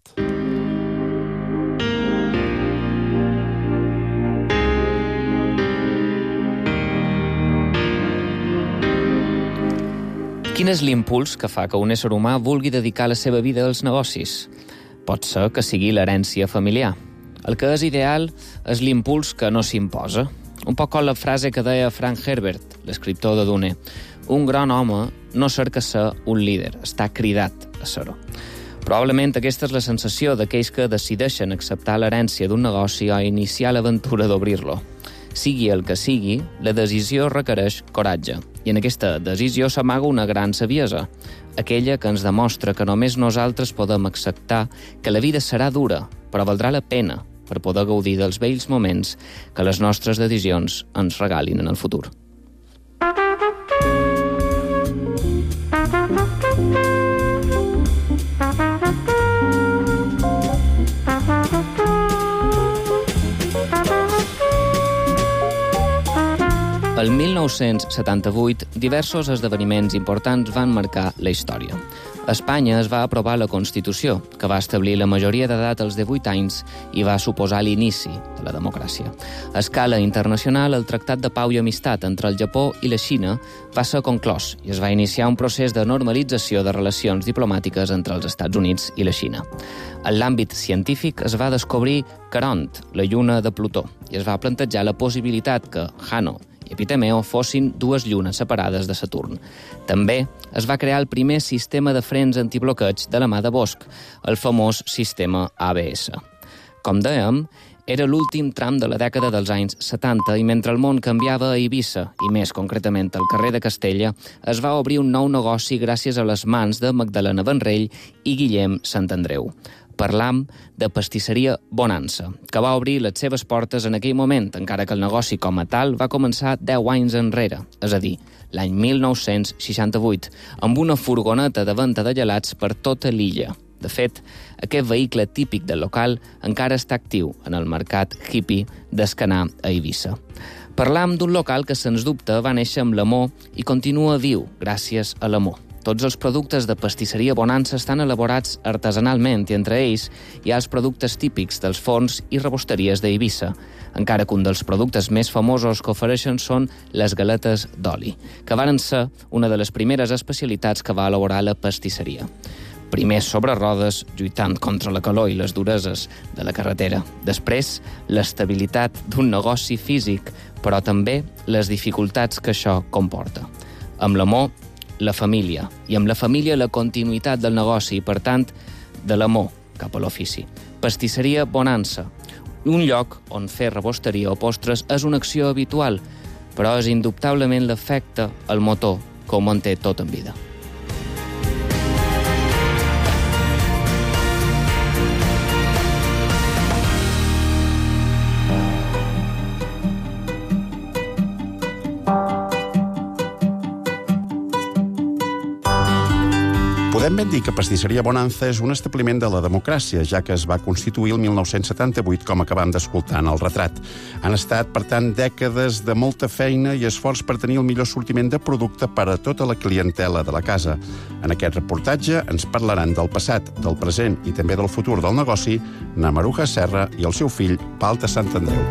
Speaker 4: Quin és l'impuls que fa que un ésser humà vulgui dedicar la seva vida als negocis? Pot ser que sigui l'herència familiar. El que és ideal és l'impuls que no s'imposa. Un poc com la frase que deia Frank Herbert, l'escriptor de Dune. Un gran home no cerca ser un líder, està cridat a ser-ho. Probablement aquesta és la sensació d'aquells que decideixen acceptar l'herència d'un negoci o iniciar l'aventura d'obrir-lo. Sigui el que sigui, la decisió requereix coratge. I en aquesta decisió s'amaga una gran saviesa, aquella que ens demostra que només nosaltres podem acceptar que la vida serà dura, però valdrà la pena per poder gaudir dels vells moments que les nostres decisions ens regalin en el futur. El mil nou-cents setanta-vuit, diversos esdeveniments importants van marcar la història. A Espanya es va aprovar la Constitució, que va establir la majoria d'edat als divuit anys i va suposar l'inici de la democràcia. A escala internacional, el Tractat de Pau i Amistat entre el Japó i la Xina va ser conclòs i es va iniciar un procés de normalització de relacions diplomàtiques entre els Estats Units i la Xina. En l'àmbit científic es va descobrir Caront, la lluna de Plutó, i es va plantejar la possibilitat que Jano i Epitemeo fossin dues llunes separades de Saturn. També es va crear el primer sistema de frens antibloqueig de la mà de Bosch, el famós sistema A B S. Com dèiem, era l'últim tram de la dècada dels anys setanta i mentre el món canviava a Eivissa, i més concretament al carrer de Castella, es va obrir un nou negoci gràcies a les mans de Magdalena Benrell i Guillem Santandreu. Parlam de Pastisseria Bonanza, que va obrir les seves portes en aquell moment, encara que el negoci com a tal va començar deu anys enrere, és a dir, l'any mil nou-cents seixanta-vuit, amb una furgoneta de venda de gelats per tota l'illa. De fet, aquest vehicle típic del local encara està actiu en el mercat hippie d'Escanar a Eivissa. Parlam d'un local que, sens dubte, va néixer amb l'amor i continua viu gràcies a l'amor. Tots els productes de Pastisseria Bonanza estan elaborats artesanalment i entre ells hi ha els productes típics dels forns i rebosteries d'Eivissa, encara que un dels productes més famosos que ofereixen són les galetes d'oli, que varen ser una de les primeres especialitats que va elaborar la pastisseria. Primer sobre rodes, lluitant contra la calor i les dureses de la carretera. Després, l'estabilitat d'un negoci físic, però també les dificultats que això comporta. Amb l'amor, la família, i amb la família la continuïtat del negoci i, per tant, de l'amor cap a l'ofici. Pastisseria Bonanza, un lloc on fer rebosteria o postres és una acció habitual, però és indubtablement l'efecte, el motor, que ho manté tot en vida.
Speaker 3: Podem ben dir que Pastisseria Bonanza és un establiment de la democràcia, ja que es va constituir el mil nou-cents setanta-vuit, com acabam d'escoltar en el retrat. Han estat, per tant, dècades de molta feina i esforç per tenir el millor sortiment de producte per a tota la clientela de la casa. En aquest reportatge ens parlaran del passat, del present i també del futur del negoci na Maruja Serra i el seu fill, Pal de Sant Andreu.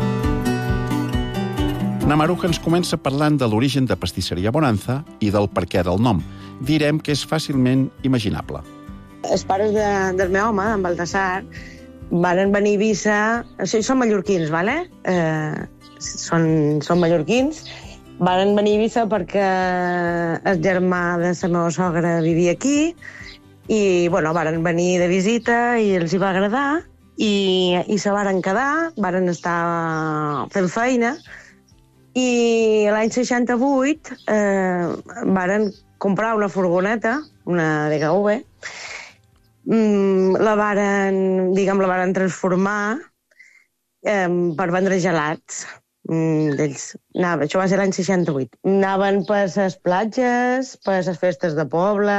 Speaker 3: Na Maruja ens comença parlant de l'origen de Pastisseria Bonanza i del perquè del nom. Direm que és fàcilment imaginable.
Speaker 6: Els pares de, del meu home, en Baltasar, van venir a Eivissa... Això són mallorquins, ¿vale? Eh, són, són mallorquins. Van venir a Eivissa perquè el germà de la meva sogra vivia aquí i, bueno, van venir de visita i els hi va agradar i, i se varen quedar, varen estar fent feina i l'any seixanta-vuit eh, varen comprar una furgoneta, una D K V, mm, la varen, diguem, la varen transformar eh, per vendre gelats. Mm, d'ells. Anava, això va ser l'any seixanta-vuit. Anaven per les platges, per les festes de poble,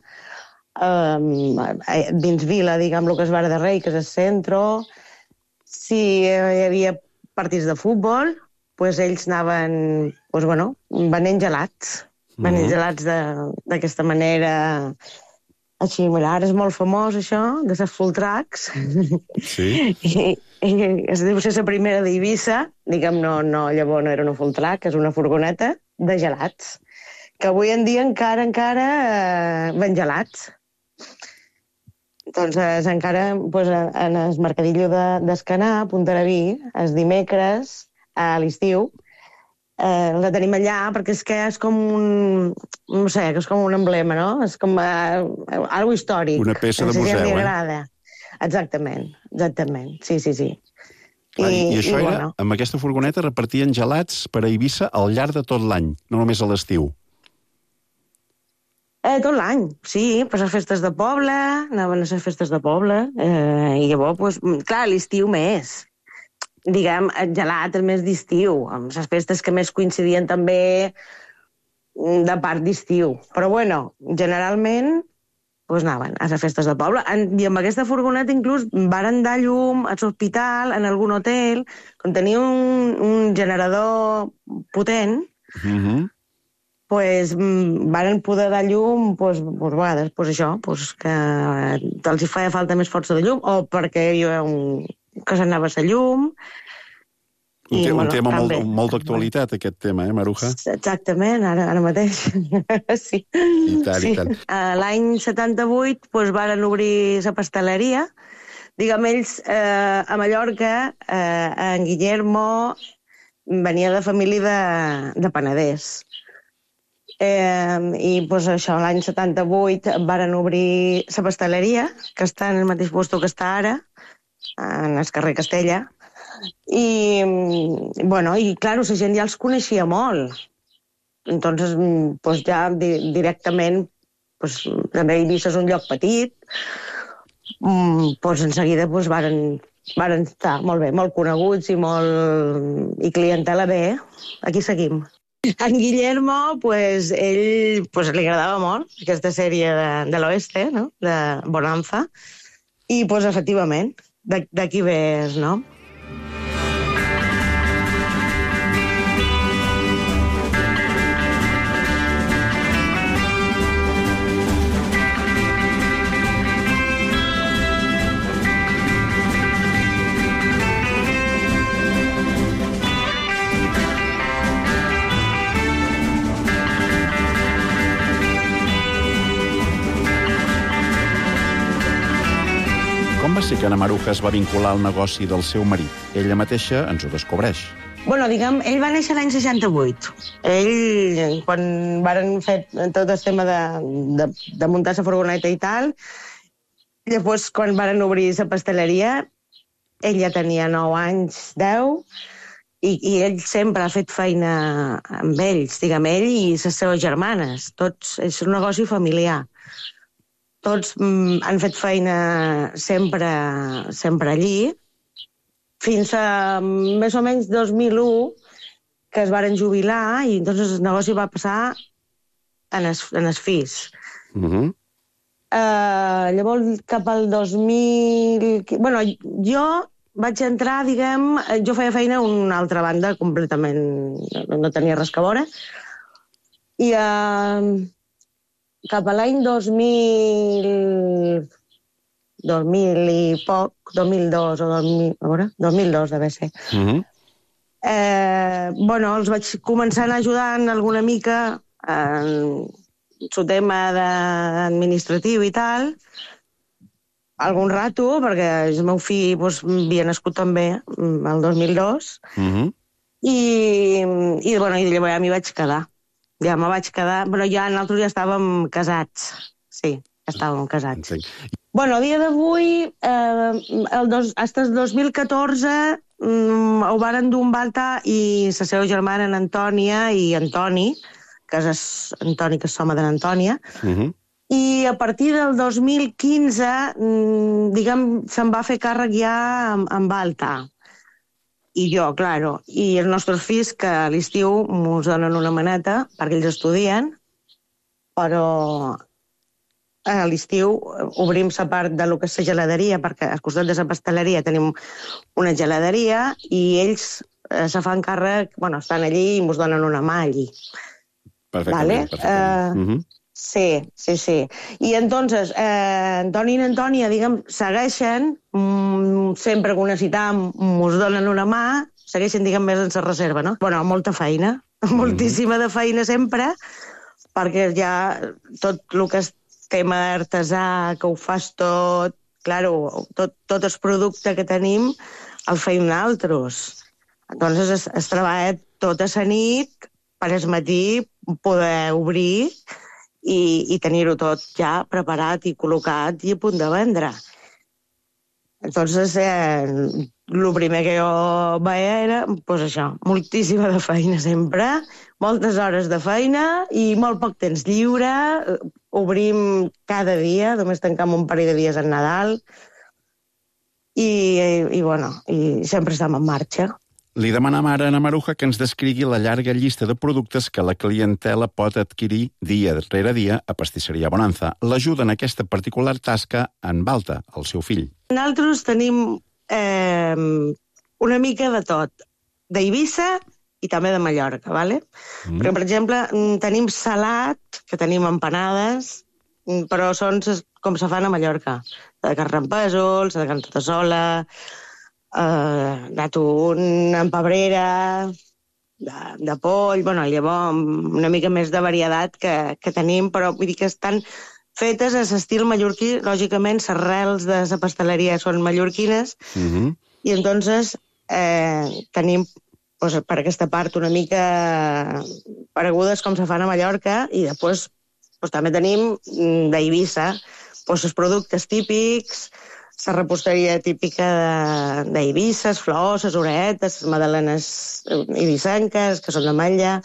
Speaker 6: eh, dins vila, diguem, el que és Vara de Rei, que és el centre. Si hi havia partits de futbol, pues ells anaven, pues, bueno, venent gelats. Venent gelats d'aquesta manera. Així, mira, ara és molt famós això, de les full tracks.
Speaker 3: Sí.
Speaker 6: I, i es deu ser la primera d'Eivissa, diguem, no, no, llavors no era una full track, és una furgoneta de gelats, que avui en dia encara, encara eh, ven gelats. Entonces, encara, pues, en el mercadillo d'Escanar, a Puntaraví, els dimecres, a l'estiu, eh, la tenim allà perquè és que és com un, no sé, que és com un emblema, no? És com eh, algo històric.
Speaker 3: Una peça de museu, eh?
Speaker 6: Agrada. Exactament, exactament, sí, sí, sí.
Speaker 3: I, I, i això
Speaker 6: i,
Speaker 3: era,
Speaker 6: bueno,
Speaker 3: amb aquesta furgoneta repartien gelats per a Eivissa al llarg de tot l'any, no només a l'estiu.
Speaker 6: Eh, tot l'any, sí, per les festes de poble, anaven a les festes de poble, eh, i llavors, pues, clar, l'estiu més. Diguem, el gelat el mes d'estiu, amb les festes que més coincidien també de part d'estiu. Però, bueno, generalment, pues, anaven a les festes de poble. I amb aquesta furgoneta inclús varen dar llum a l'hospital, en algun hotel, quan tenia un, un generador potent,
Speaker 3: Mm-hmm.
Speaker 6: pues, varen poder dar llum, pues, pues, a vegades, pues, això, pues, que els hi feia falta més força de llum, o perquè hi havia un... que s'anava a la llum.
Speaker 3: Un,
Speaker 6: I,
Speaker 3: te, un
Speaker 6: bueno,
Speaker 3: tema molt,
Speaker 6: també.
Speaker 3: molt d'actualitat, aquest tema, eh, Maruja?
Speaker 6: Exactament, ara, ara mateix. Sí.
Speaker 3: I tant,
Speaker 6: sí.
Speaker 3: i tant.
Speaker 6: Uh, L'any setanta-vuit pues, varen obrir la pasteleria. Diguem, ells, eh, a Mallorca, eh, en Guillermo venia de família de, de panaders. Eh, I pues, això, l'any setanta-vuit varen obrir la pasteleria, que està en el mateix lloc que està ara, en el carrer Castella. I, bueno, i, clar, la gent ja els coneixia molt. Entonces, pues, ja di directament, pues, també Eivissa és un lloc petit, pues, en seguida pues, varen, varen estar molt bé, molt coneguts i molt... i clientela bé. Aquí seguim. En Guillermo, pues, ell pues, li agradava molt aquesta sèrie de, de l'Oeste, no? De Bonanza, i, pues, efectivament, d'aquí ve el nom.
Speaker 3: Com va ser que na Maruja es va vincular al negoci del seu marit? Ella mateixa ens ho descobreix.
Speaker 6: Bueno, diguem, ell va néixer l'any seixanta-vuit. Ell, quan varen fer tot el tema de, de, de muntar la furgoneta i tal, llavors, quan varen obrir la pasteleria, ell ja tenia nou anys, deu, i, i ell sempre ha fet feina amb ells, diguem, ell i les seves germanes. Tots, és un negoci familiar. Tots mm, han fet feina sempre, sempre allí, fins a més o menys dos mil u, que es varen jubilar, i entonces el negoci va passar en es, en es fills.
Speaker 3: Uh-huh.
Speaker 6: Uh, llavors, cap al dos mil... Bueno, jo vaig entrar, diguem... Jo feia feina a una altra banda completament... No, no tenia res que veure. I uh, cap a l'any dos mil... dos mil i poc, dos mil dos o dos mil, a veure, dos mil dos deve ser.
Speaker 3: Uh-huh.
Speaker 6: Eh, bueno, els vaig començar a anar ajudant alguna mica en el tema administratiu i tal, algun rato, perquè el meu fill doncs, havia nascut també el dos mil dos,
Speaker 3: Uh-huh.
Speaker 6: i, i, bueno, i llavors ja m'hi vaig quedar. Ja me vaig quedar... Bueno, ja nosaltres ja estàvem casats, sí, ja estàvem casats.
Speaker 3: Entenc.
Speaker 6: Bueno, a dia d'avui, eh, el dos, hasta el dos mil catorze, mm, ho varen dur en Balta i la seva germana, en Antònia, i Antoni, que és Antoni, que és l'home de l'Antònia,
Speaker 3: Uh-huh.
Speaker 6: i a partir del dos mil quinze, mm, diguem, se'n va fer càrrec ja en, en Balta. I jo, claro, i els nostres fills, que a l'estiu mos donen una maneta, perquè ells estudien, però a l'estiu obrim la part de lo que és la geladeria, perquè al costat de la pasteleria tenim una geladeria i ells eh, se fan càrrec, bueno, estan allí i ens donen una mà allí.
Speaker 3: Perfectament,
Speaker 6: Vale?
Speaker 3: perfectament.
Speaker 6: Uh,
Speaker 3: Uh-huh.
Speaker 6: Sí, sí, sí. I entonces, eh, Antoni i Antònia, diguem, segueixen, mm, sempre que ho necessitam, ens donen una mà, segueixen, diguem, més en la reserva, no? Bueno, molta feina, mm-hmm. moltíssima de feina sempre, perquè ja tot el que és tema artesà, que ho fas tot, claro, tot, tot el producte que tenim el feim nosaltres. Entonces es, es treballa tota la nit per el matí poder obrir i, i tenir-ho tot ja preparat i col·locat i a punt de vendre. Entonces, eh, el primer que jo veia era, pues això, moltíssima de feina sempre, moltes hores de feina i molt poc temps lliure. Obrim cada dia, només tancam un parell de dies en Nadal i, i, i bueno, i sempre estem en marxa.
Speaker 3: Li demanam ara a Ana Maruja que ens descrigui la llarga llista de productes que la clientela pot adquirir dia rere dia a Pastisseria Bonanza. L'ajuda en aquesta particular tasca en Balta, el seu fill.
Speaker 6: Nosaltres tenim eh, una mica de tot, d'Eivissa i també de Mallorca, ¿vale? Mm. Perquè, per exemple, tenim salat, que tenim empanades, però són com se fan a Mallorca. La de carn amb pèsols, la de carn tota sola, eh, d'atún amb pebrera, de, de poll, bueno, llavors una mica més de varietat que, que tenim, però vull dir que estan fetes a l'estil mallorquí. Lògicament, les arrels de la pasteleria són mallorquines,
Speaker 3: Mm-hmm.
Speaker 6: i entonces eh, tenim pues, per aquesta part una mica paregudes com se fan a Mallorca, i després pues, també tenim d'Eivissa pues, els productes típics, la reposteria típica d'Eivissa, les flors, les oreetes, les magdalenes eivissenques, que són d'ametlla.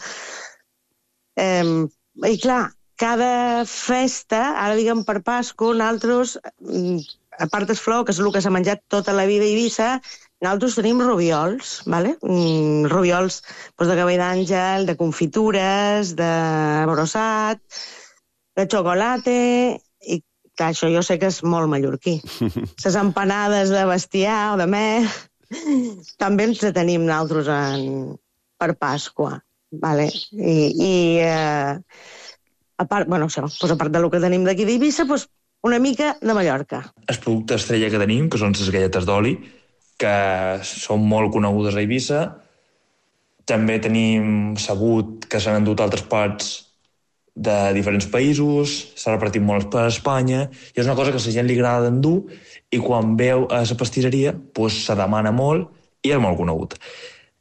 Speaker 6: Eh, I clar, cada festa, ara diguem per Pasco, nosaltres, a part del flor, que és el que s'ha menjat tota la vida a Eivissa, nosaltres tenim rubiols, ¿vale? Mm, rubiols pues, de cabell d'àngel, de confitures, de brossat, de xocolate, i clar, això jo sé que és molt mallorquí. Les empanades de bestiar o de mer també ens tenim nosaltres en, per Pasqua, ¿vale? I, i eh, a part, bueno, això, pues, a part del que tenim d'aquí d'Eivissa, pues, una mica de Mallorca.
Speaker 14: El producte estrella que tenim, que són les galletes d'oli, que són molt conegudes a Eivissa. També tenim sabut que s'han endut a altres parts de diferents països, s'ha repartit molt per Espanya, i és una cosa que a la gent li agrada d'endur, i quan veu a la pastisseria, pues, se demana molt i és molt conegut.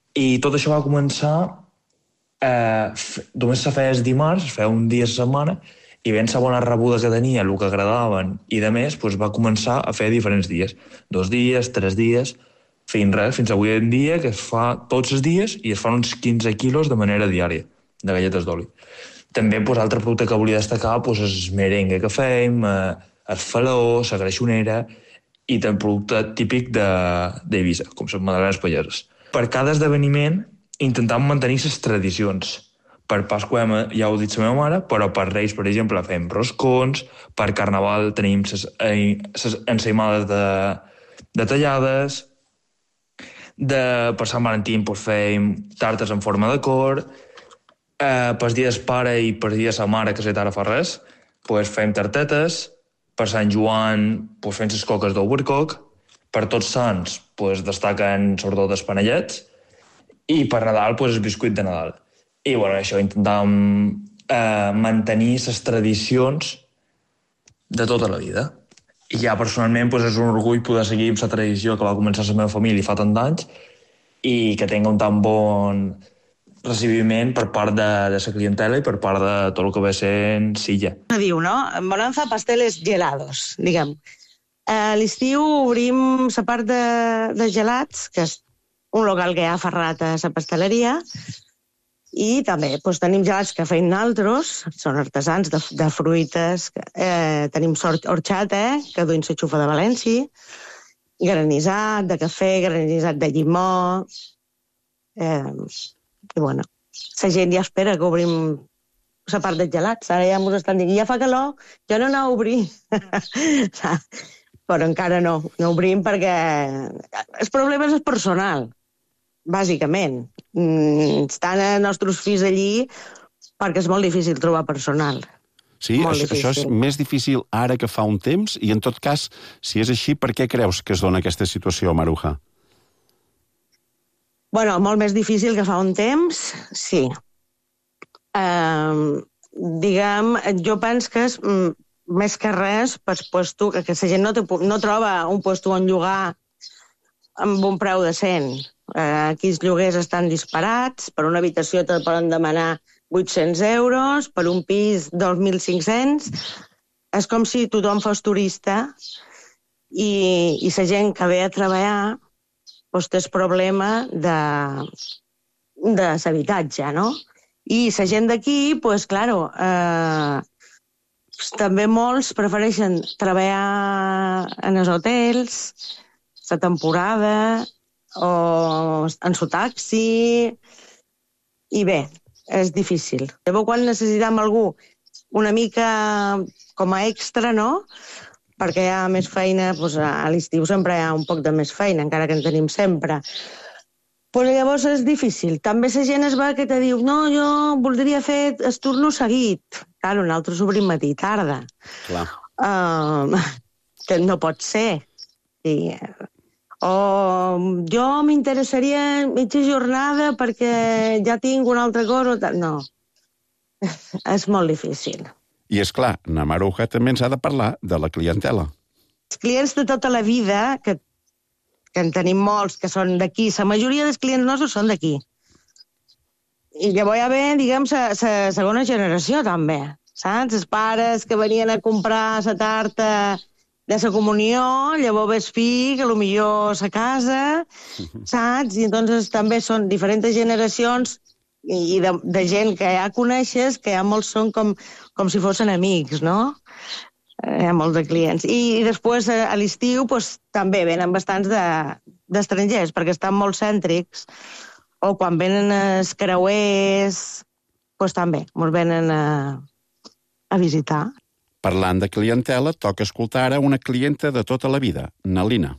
Speaker 14: I tot això va començar... Eh, f- només se feia els dimarts, es feia un dia a la setmana, i ben segones rebudes que tenia, el que agradaven, i de més, doncs va començar a fer diferents dies. Dos dies, tres dies, fins res, fins avui en dia, que es fa tots els dies i es fan uns quinze quilos de manera diària, de galletes d'oli. També, doncs, altre producte que volia destacar, doncs, és merengue que fèiem, eh, el faló, la greixonera, i també producte típic d'Eivissa, com les magdalenes palleses. Per cada esdeveniment intentam mantenir les tradicions. Per Pasqua, ja ho ha dit la meva mare, però per Reis, per exemple, fem roscons, per Carnaval tenim les ensaïmades de, de tallades, de, per Sant Valentí doncs, fem tartes en forma de cor, eh, per dia del pare i per dia de la mare, que ara fa res, doncs fem tartetes, per Sant Joan doncs, fem les coques d'albercoc, per Tots Sants doncs, destaquen sobretot els panellets, i per Nadal, doncs, el biscuit de Nadal. I, bueno, això, intentàvem eh, mantenir les tradicions de tota la vida. I ja, personalment, doncs, és un orgull poder seguir amb la tradició que va començar la meva família fa tant d'anys i que tinga un tan bon recibiment per part de, de la clientela i per part de tot el que ve sent Silla.
Speaker 6: Diu, no? Bonanza pasteles gelados, diguem. A l'estiu obrim la part de, de gelats, que és un local que hi ha aferrat a la pasteleria, i també doncs, tenim gelats que feim naltros, són artesans de, de fruites, eh, tenim horchata, que duim la xufa de València, granissat de cafè, granissat de llimó, eh, i bueno, la gent ja espera que obrim la part dels gelats, ara ja ens estan dient, ja fa calor, jo no anava a obrir. Però encara no, no obrim perquè el problema és el personal, bàsicament. Estan els nostres fills allí perquè és molt difícil trobar personal.
Speaker 3: Sí, això, això és més difícil ara que fa un temps, i en tot cas, si és així, per què creus que es dona aquesta situació, Maruja?
Speaker 6: Bueno, molt més difícil que fa un temps, sí. Uh, diguem, jo penso que és mm, més que res per puesto, que, que la gent no, té, no troba un puesto on llogar amb un preu decent. Uh, aquí els lloguers estan disparats, per una habitació te poden demanar vuit-cents euros, per un pis dos mil cinc-cents. És com si tothom fos turista i, i la gent que ve a treballar doncs té el problema de, de l'habitatge, no? I la gent d'aquí, doncs, claro, eh, també molts prefereixen treballar en els hotels, la temporada, o en su taxi, i bé, és difícil. Llavors, quan necessitem algú una mica com a extra, no?, perquè hi ha més feina, doncs a l'estiu sempre hi ha un poc de més feina, encara que en tenim sempre. Pues llavors és difícil. També la gent es va que te diu no, jo voldria fer el turno seguit. Claro, nosaltres obrim matí i tarda.
Speaker 3: Clar.
Speaker 6: Uh, que no pot ser. I, o jo m'interessaria mitja jornada perquè ja tinc una altra cosa. No, és molt difícil.
Speaker 3: I, és clar, na Maruja també ens ha de parlar de la clientela.
Speaker 6: Els clients de tota la vida, que, que en tenim molts, que són d'aquí, la majoria dels clients nostres són d'aquí. I llavors ja ve, diguem, la segona generació, també. Saps? Els pares que venien a comprar la tarta de la comunió, llavors ve el fill, que potser a casa, saps? I entonces també són diferents generacions i de, de gent que ja coneixes, que ja molts són com, com si fossin amics, no? Hi ha molts de clients. I, i després, a l'estiu, pues, també venen bastants d'estrangers, de, perquè estan molt cèntrics, o quan venen els creuers, pues, també ens venen a, a visitar.
Speaker 3: Parlant de clientela, toca escoltar ara una clienta de tota la vida, na Lina.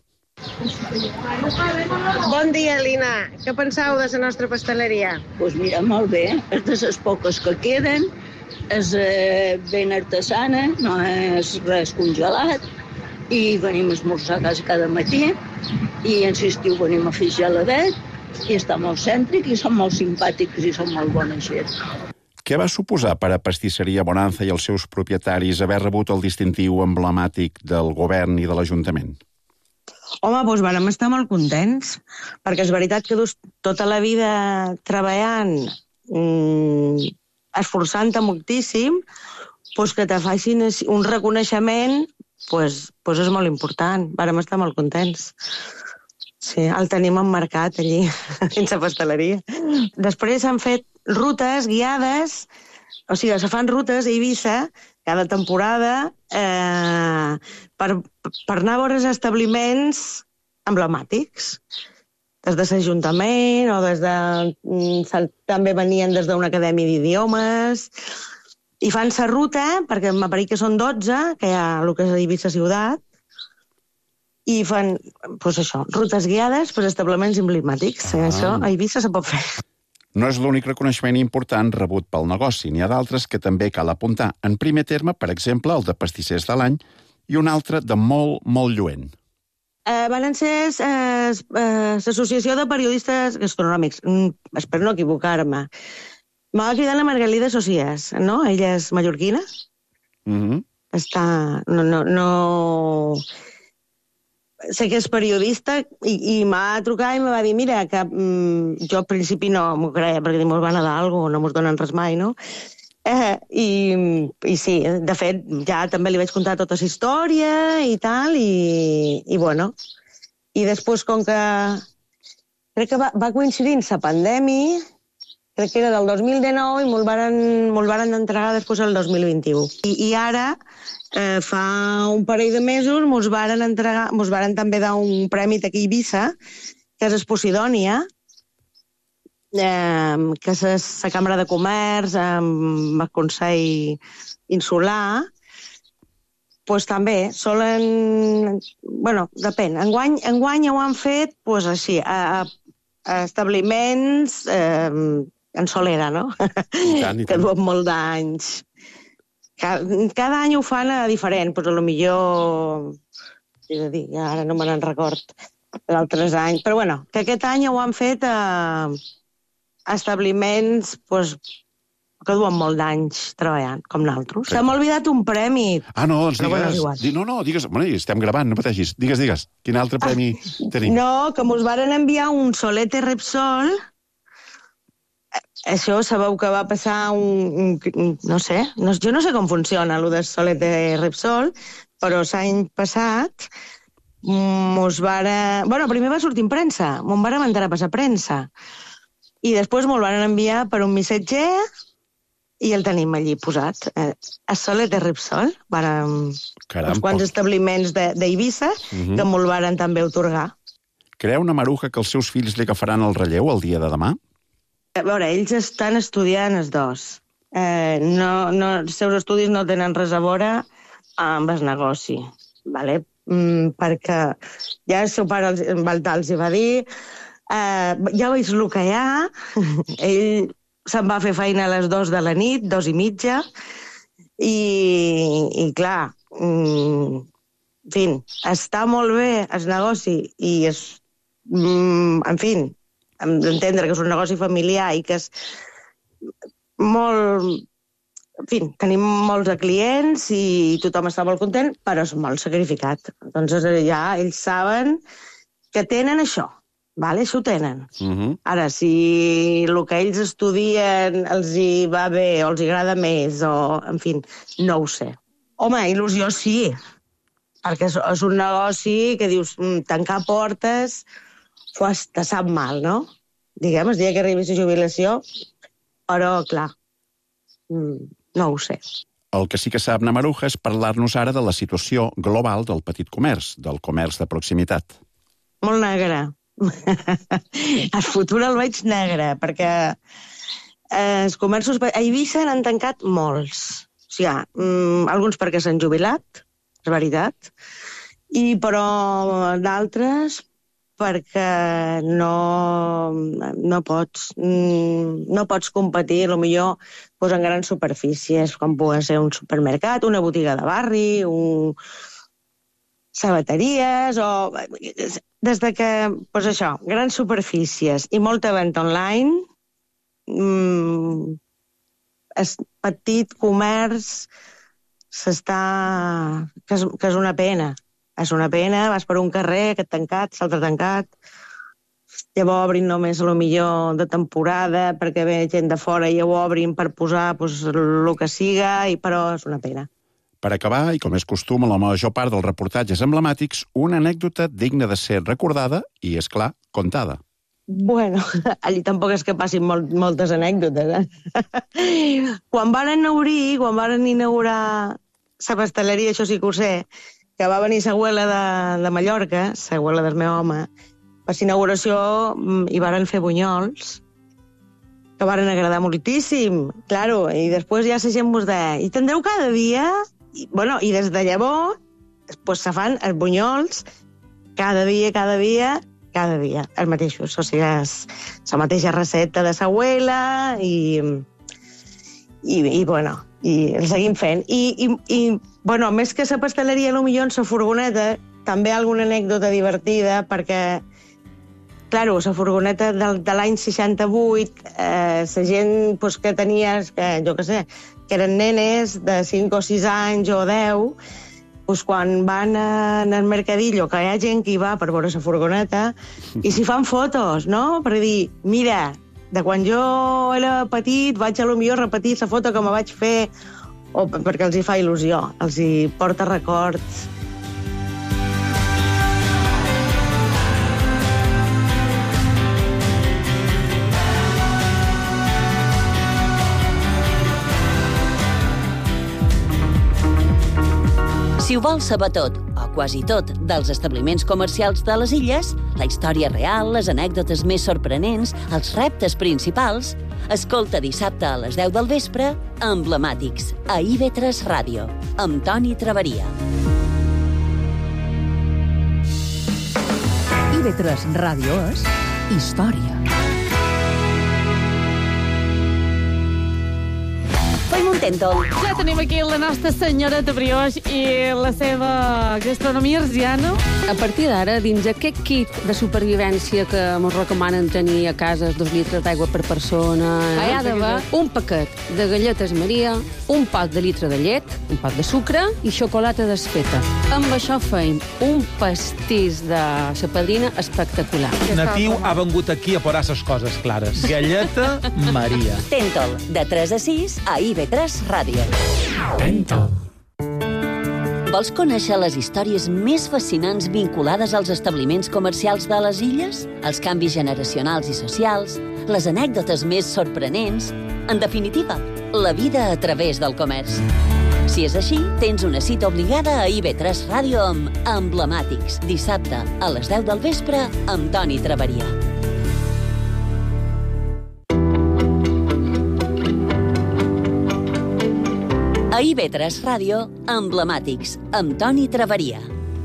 Speaker 6: Bon dia, Lina. Què penseu de la nostra pasteleria?
Speaker 15: Doncs pues mira, molt bé. És de les poques que queden, és eh, ben artesana, no és res congelat, i venim a esmorzar a casa cada matí, i en l'estiu venim a fer geladet, i està molt cèntric, i són molt simpàtics, i són molt bona gent.
Speaker 3: Què va suposar per a Pastisseria Bonanza i els seus propietaris haver rebut el distintiu emblemàtic del govern i de l'Ajuntament?
Speaker 6: Home, doncs vàrem estar molt contents, perquè és veritat que dus tota la vida treballant, mmm, esforçant-te moltíssim, doncs que te facin un reconeixement, doncs, doncs és molt important. Vàrem estar molt contents. Sí, el tenim emmarcat allí, dins la pasteleria. Després s'han fet rutes guiades, o sigui, se fan rutes a Eivissa cada temporada eh, per, per anar a veure establiments emblemàtics. Des de l'Ajuntament o des de... També venien des d'una acadèmia d'idiomes. I fan la ruta, perquè m'apareix que són dotze, que hi ha el que és Eivissa Ciutat, i fan, doncs això, rutes guiades per establiments emblemàtics. Ah. Això a Eivissa se pot fer.
Speaker 3: No és l'únic reconeixement important rebut pel negoci. N'hi ha d'altres que també cal apuntar. En primer terme, per exemple, el de pastissers de l'any i un altre de molt, molt lluent.
Speaker 6: Eh, van ser eh, l'Associació de Periodistes Gastronòmics. Mm, espero no equivocar-me. M'ha cridat la Margalida Socias, no? Ella és mallorquina.
Speaker 3: Mm-hmm.
Speaker 6: Està... No... no, no... sé que és periodista i, i m'ha trucat i me va dir, mira, que mm, jo al principi no m'ho creia, perquè mos va anar alguna cosa, no mos donen res mai, no? Eh, i, I sí, de fet, ja també li vaig contar tota la història i tal, i, i bueno. I després, com que... Crec que va, va coincidir amb la pandèmia, crec que era del dos mil dinou i me'l varen, me'l varen entregar després el dos mil vint-i-u. I, i ara... Eh, fa un parell de mesos mos varen entregar, mos varen també dar un premi aquí a Eivissa, que és Posidònia, eh, que és la Cambra de Comerç amb el Consell Insular. Pues també solen... Bueno, depèn. Enguany, enguany ho han fet pues, així, a, a establiments eh, en solera, no? I tant, i tant. Que duen molt d'anys. Cada, cada any ho fan a diferent, però a millor... És a dir, ara no me n'en record d'altres anys. Però bueno, que aquest any ho han fet a, a establiments pues, que duen molt d'anys treballant, com nosaltres. S'ha oblidat un premi.
Speaker 3: Ah, no, doncs
Speaker 6: però
Speaker 3: digues... Bueno, no, no, digues... Bueno, estem gravant, no pateixis. Digues, digues. Quin altre premi ah, tenim?
Speaker 6: No, que mos varen enviar un Solete Repsol. Això sabeu que va passar un... un no sé, no, jo no sé com funciona allò del Solete Repsol, però l'any passat mos varen... Bueno, primer va sortir en premsa, me'n varen entrar a passar premsa. I després me'l van enviar per un missatger i el tenim allí posat. Eh, a Solete Repsol, varen
Speaker 3: Caram,
Speaker 6: uns quants establiments d'Eivissa
Speaker 3: uh-huh.
Speaker 6: que me'l varen també otorgar.
Speaker 3: Creu una Maruja que els seus fills li agafaran el relleu el dia de demà?
Speaker 6: A veure, ells estan estudiant els dos. Eh, no, no, els seus estudis no tenen res a veure amb el negoci, vale? Mm, perquè ja el seu pare els, els hi va dir eh, ja veig el que hi ha, ell se'n va fer feina a les dos de la nit, dos i mitja, i, i clar, mm, en fi, està molt bé el negoci i és, mm, en fi, d'entendre que és un negoci familiar i que és molt... En fi, tenim molts clients i tothom està molt content, però és molt sacrificat. Doncs ja ells saben que tenen això, vale? Això ho tenen. Uh-huh. Ara, si el que ells estudien els hi va bé o els hi agrada més, o, en fi, no ho sé. Home, il·lusió sí, perquè és, és un negoci que dius, tancar portes... pues te sap mal, no? Diguem, el dia que arribi la jubilació, però, clar, no ho sé.
Speaker 3: El que sí que sap na Maruja és parlar-nos ara de la situació global del petit comerç, del comerç de proximitat.
Speaker 6: Molt negre. El futur el veig negre, perquè eh, els comerços a Eivissa n'han tancat molts. O sigui, mm, alguns perquè s'han jubilat, és veritat, i però d'altres perquè no, no pots no pots competir, potser pues, en grans superfícies, com pugui ser un supermercat, una botiga de barri, un... sabateries, o... Des de que, pues això, grans superfícies i molta venda online, mmm, és petit comerç s'està... Que és, que és una pena. és una pena, vas per un carrer, aquest tancat, l'altre tancat, llavors obrin només a lo millor de temporada perquè ve gent de fora i ho obrin per posar pues, el que siga, i però és una pena.
Speaker 3: Per acabar, i com és costum a la major part dels reportatges emblemàtics, una anècdota digna de ser recordada i, és clar, contada.
Speaker 6: Bueno, allí tampoc és que passin molt, moltes anècdotes, eh? Quan van obrir, quan van inaugurar la pasteleria, això sí que ho sé, que va venir l'abuela de, de Mallorca, l'abuela del meu home, per l'inauguració hi varen fer bunyols, que varen agradar moltíssim, claro, i després ja la gent mos deia, i tindreu cada dia? I, bueno, i des de llavors, pues, se fan els bunyols cada dia, cada dia, cada dia, els mateixos. O sigui, és la mateixa recepta de l'abuela i, i, i, bueno, i el seguim fent. I, i, i bueno, més que la pasteleria, potser en la furgoneta, també alguna anècdota divertida, perquè, claro, la furgoneta de, de l'any seixanta-vuit, eh, la gent pues, que tenies, que, jo què sé, que eren nenes de cinc o sis anys o deu, pues quan van en el mercadillo, que hi ha gent que hi va per veure la furgoneta, i s'hi fan fotos, no? Per dir, mira, de quan jo era petit vaig a lo millor repetir la foto que me vaig fer, o perquè els hi fa il·lusió, els hi porta records.
Speaker 2: Si ho vols saber tot, o quasi tot, dels establiments comercials de les illes, la història real, les anècdotes més sorprenents, els reptes principals, escolta dissabte a les deu del vespre Emblemàtics, a I V tres Ràdio, amb Toni Traveria.
Speaker 1: I V tres Ràdio és història.
Speaker 2: Fem un tèntol.
Speaker 9: Ja tenim aquí la nostra senyoreta Brioix i la seva gastronomia arsiana. A partir d'ara, dins aquest kit de supervivència que ens recomanen tenir a casa, dos litres d'aigua per persona, hi ha d'haver un paquet de galletes Maria, un pot de litre de llet, un pot de sucre i xocolata desfeta. Amb això feim un pastís de la padrina espectacular.
Speaker 10: Natiu ha vengut aquí a posar les coses clares. Galleta Maria.
Speaker 2: Tèntol, de tres a sis a I V tres Ràdio.
Speaker 10: Tèntol.
Speaker 2: Vols conèixer les històries més fascinants vinculades als establiments comercials de les illes? Els canvis generacionals i socials? Les anècdotes més sorprenents? En definitiva, la vida a través del comerç. Si és així, tens una cita obligada a I V tres Ràdio amb Emblemàtics, dissabte a les deu del vespre amb Toni Traveria. A I V tres Ràdio, Emblemàtics, amb Toni Traveria.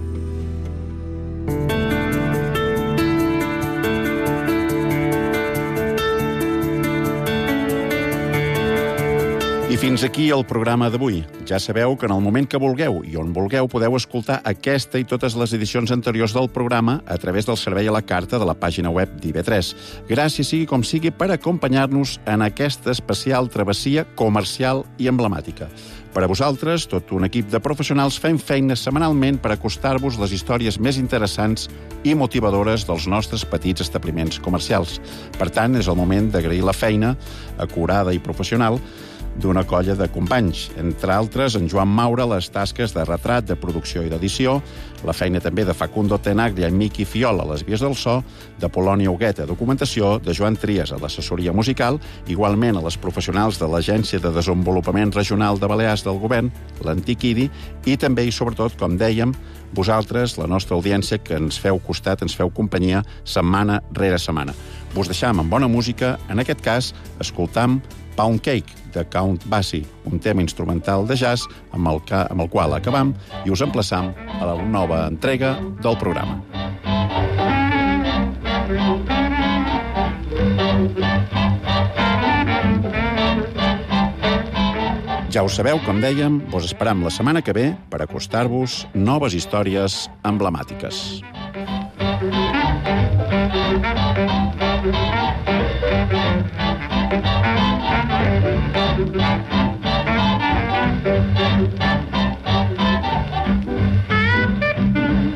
Speaker 3: I fins aquí el programa d'avui. Ja sabeu que en el moment que vulgueu i on vulgueu podeu escoltar aquesta i totes les edicions anteriors del programa a través del servei a la carta de la pàgina web d'I V tres. Gràcies sigui com sigui per acompanyar-nos en aquesta especial travessia comercial i emblemàtica. Per a vosaltres, tot un equip de professionals fem feina setmanalment per acostar-vos les històries més interessants i motivadores dels nostres petits establiments comercials. Per tant, és el moment d'agrair la feina acurada i professional d'una colla de companys. Entre altres, en Joan Maura, les tasques de retrat, de producció i d'edició, la feina també de Facundo Tenaglia i Miqui Fiola a les vies del so, de Polònia Huguet a documentació, de Joan Trias a l'assessoria musical, igualment a les professionals de l'Agència de Desenvolupament Regional de Balears del Govern, l'Antic I D I, i també i sobretot, com dèiem, vosaltres, la nostra audiència, que ens feu costat, ens feu companyia setmana rere setmana. Vos deixam amb bona música, en aquest cas, escoltam Pound Cake, de Count Basie, un tema instrumental de jazz amb el, ca, amb el qual acabam i us emplaçam a la nova entrega del programa. Ja ho sabeu, com dèiem, vos esperam la setmana que ve per acostar-vos noves històries emblemàtiques. Thank you.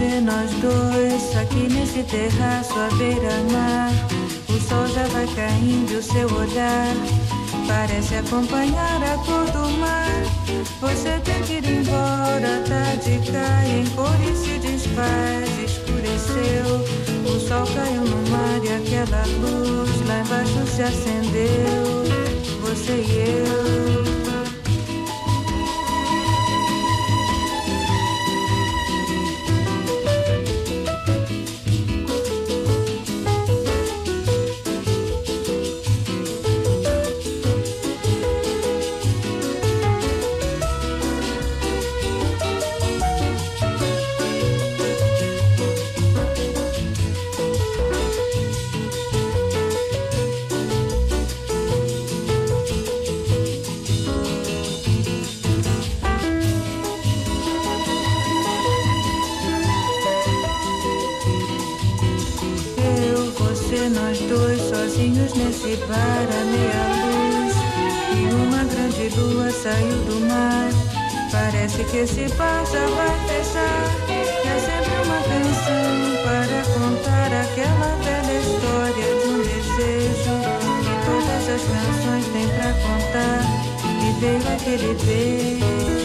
Speaker 16: você, nós dois, aqui nesse terraço à beira-mar. O sol já vai caindo e o seu olhar parece acompanhar a cor do mar. Você tem que ir embora, a tarde cai em cor e se desfaz, escureceu. O sol caiu no mar e aquela luz lá embaixo se acendeu. Você e eu. Nós dois sozinhos nesse bar à meia luz, e uma grande lua saiu do mar. Parece que esse bar já vai fechar. É sempre uma canção para contar aquela velha história de um desejo que todas as canções têm pra contar. E veio aquele beijo.